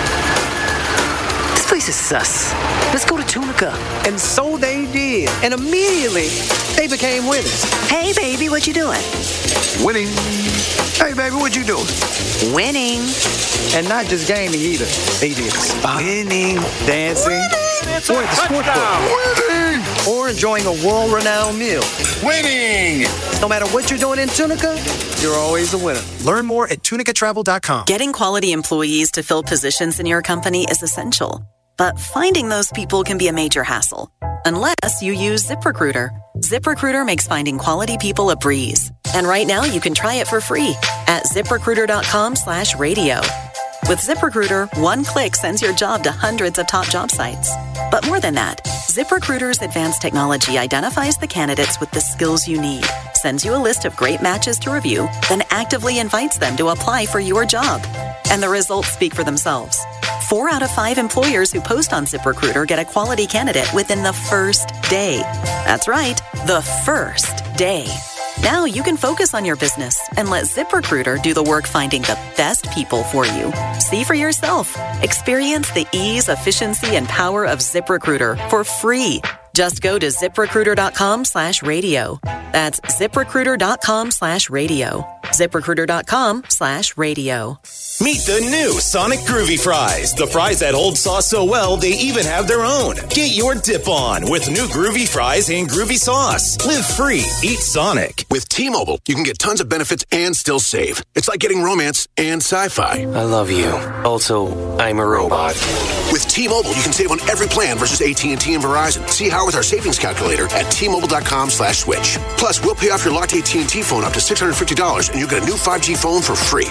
Speaker 19: This place is sus. Let's go to Tunica. And so they did. And immediately, they became winners.
Speaker 26: Hey, baby, what you doing?
Speaker 19: Winning. Hey, baby, what you doing?
Speaker 26: Winning.
Speaker 19: And not just gaming either. They did winning, dancing,
Speaker 26: Winning.
Speaker 19: or at the sports book. Winning. Or enjoying a world-renowned meal. Winning. No matter what you're doing in Tunica, you're always a winner. Learn more at tunica travel dot com.
Speaker 21: Getting quality employees to fill positions in your company is essential. But finding those people can be a major hassle, unless you use ZipRecruiter. ZipRecruiter makes finding quality people a breeze. And right now, you can try it for free at ZipRecruiter.com slash radio. With ZipRecruiter, one click sends your job to hundreds of top job sites. But more than that, ZipRecruiter's advanced technology identifies the candidates with the skills you need, sends you a list of great matches to review, then actively invites them to apply for your job. And the results speak for themselves. Four out of five employers who post on ZipRecruiter get a quality candidate within the first day. That's right, the first day. Now you can focus on your business and let ZipRecruiter do the work finding the best people for you. See for yourself. Experience the ease, efficiency, and power of ZipRecruiter for free. Just go to ZipRecruiter.com slash radio. That's ZipRecruiter.com slash radio. ZipRecruiter.com slash radio.
Speaker 28: Meet the new Sonic Groovy Fries. The fries that hold sauce so well, they even have their own. Get your dip on with new Groovy Fries and Groovy Sauce. Live free. Eat Sonic.
Speaker 29: With T-Mobile, you can get tons of benefits and still save. It's like getting romance and sci-fi.
Speaker 19: I love you. Also, I'm a robot.
Speaker 29: With T-Mobile, you can save on every plan versus A T and T and Verizon. See how with our savings calculator at T-Mobile.com slash switch. Plus, we'll pay off your locked A T and T phone up to six hundred fifty dollars and you'll get a new five G phone for free.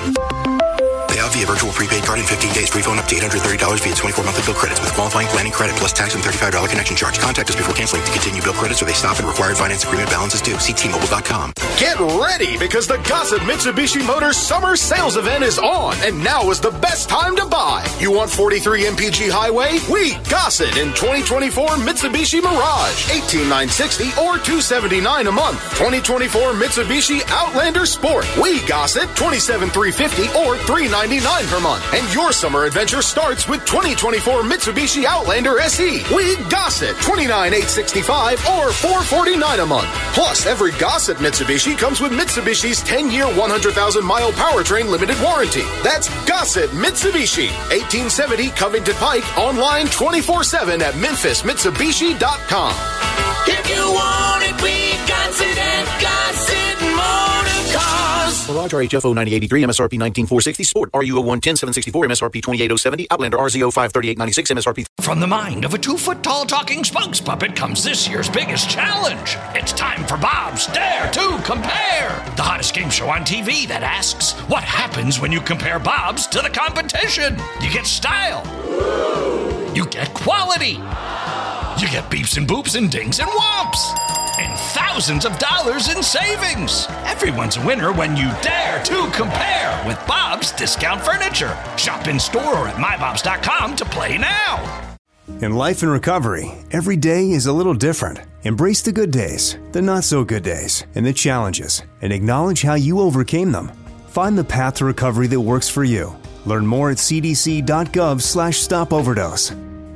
Speaker 29: Pay out via virtual prepaid card in fifteen days. Free phone up to eight hundred thirty dollars via twenty-four monthly bill credits with qualifying planning credit plus tax and thirty-five dollars connection charge. Contact us before canceling to continue bill credits or they stop and required finance agreement balance is due. See T Mobile dot com.
Speaker 9: Get ready because the Gossett Mitsubishi Motors Summer Sales Event is on, and now is the best time to buy. You want forty-three M P G Highway? We Gossett in twenty twenty-four Mitsubishi Mirage, eighteen thousand nine hundred sixty dollars or two hundred seventy-nine dollars a month. twenty twenty-four Mitsubishi Outlander Sport. We Gossett, twenty-seven thousand three hundred fifty dollars or three hundred ninety-nine dollars per month. And your summer adventure starts with twenty twenty-four Mitsubishi Outlander S E. We Gossett, twenty-nine thousand eight hundred sixty-five dollars or four hundred forty-nine dollars a month. Plus, every Gossett Mitsubishi comes with Mitsubishi's ten-year, one hundred thousand mile powertrain limited warranty. That's Gossett Mitsubishi, eighteen seventy Covington Pike, online twenty-four seven at Memphis Mitsubishi dot com.
Speaker 22: If you want it, we got it at Gossett Motor Cars.
Speaker 9: Mirage R H F O ninety eighty-three, M S R P nineteen thousand four hundred sixty, Sport R U O one ten seven sixty-four, M S R P twenty-eight thousand seventy, Outlander R Z O five thirty-eight ninety-six, M S R P.
Speaker 2: From the mind of a two-foot-tall talking spokes puppet comes this year's biggest challenge. It's time for Bob's Dare to Compare, the hottest game show on T V that asks, what happens when you compare Bob's to the competition? You get style. You get quality. You get beeps and boops and dings and whomps. And thousands of dollars in savings. Everyone's a winner when you dare to compare with Bob's Discount Furniture. Shop in store or at my bobs dot com to play now.
Speaker 1: In life and recovery, every day is a little different. Embrace the good days, the not-so-good days, and the challenges, and acknowledge how you overcame them. Find the path to recovery that works for you. Learn more at c d c dot gov slash stop overdose.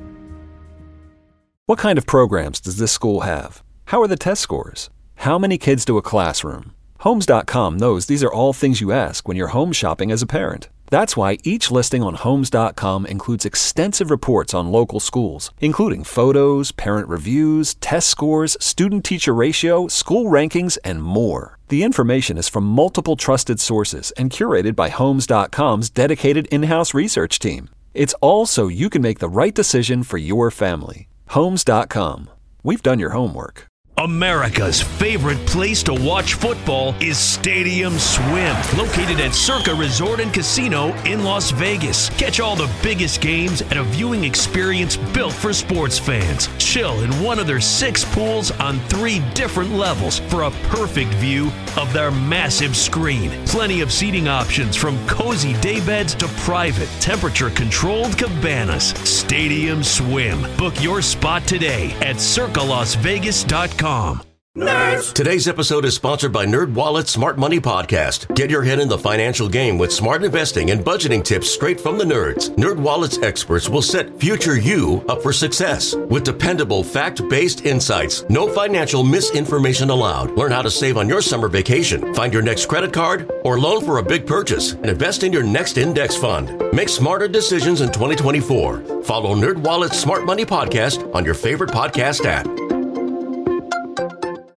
Speaker 3: What kind of programs does this school have? How are the test scores? How many kids do a classroom? Homes dot com knows these are all things you ask when you're home shopping as a parent. That's why each listing on Homes dot com includes extensive reports on local schools, including photos, parent reviews, test scores, student-teacher ratio, school rankings, and more. The information is from multiple trusted sources and curated by Homes dot com's dedicated in-house research team. It's all so you can make the right decision for your family. Homes dot com. We've done your homework.
Speaker 7: America's favorite place to watch football is Stadium Swim, located at Circa Resort and Casino in Las Vegas. Catch all the biggest games at a viewing experience built for sports fans. Chill in one of their six pools on three different levels for a perfect view of their massive screen. Plenty of seating options from cozy daybeds to private, temperature-controlled cabanas. Stadium Swim. Book your spot today at circa las vegas dot com.
Speaker 8: Nerds! Today's episode is sponsored by NerdWallet's Smart Money Podcast. Get your head in the financial game with smart investing and budgeting tips straight from the nerds. NerdWallet's experts will set future you up for success with dependable, fact-based insights. No financial misinformation allowed. Learn how to save on your summer vacation, find your next credit card, or loan for a big purchase, and invest in your next index fund. Make smarter decisions in twenty twenty-four. Follow NerdWallet's Smart Money Podcast on your favorite podcast app.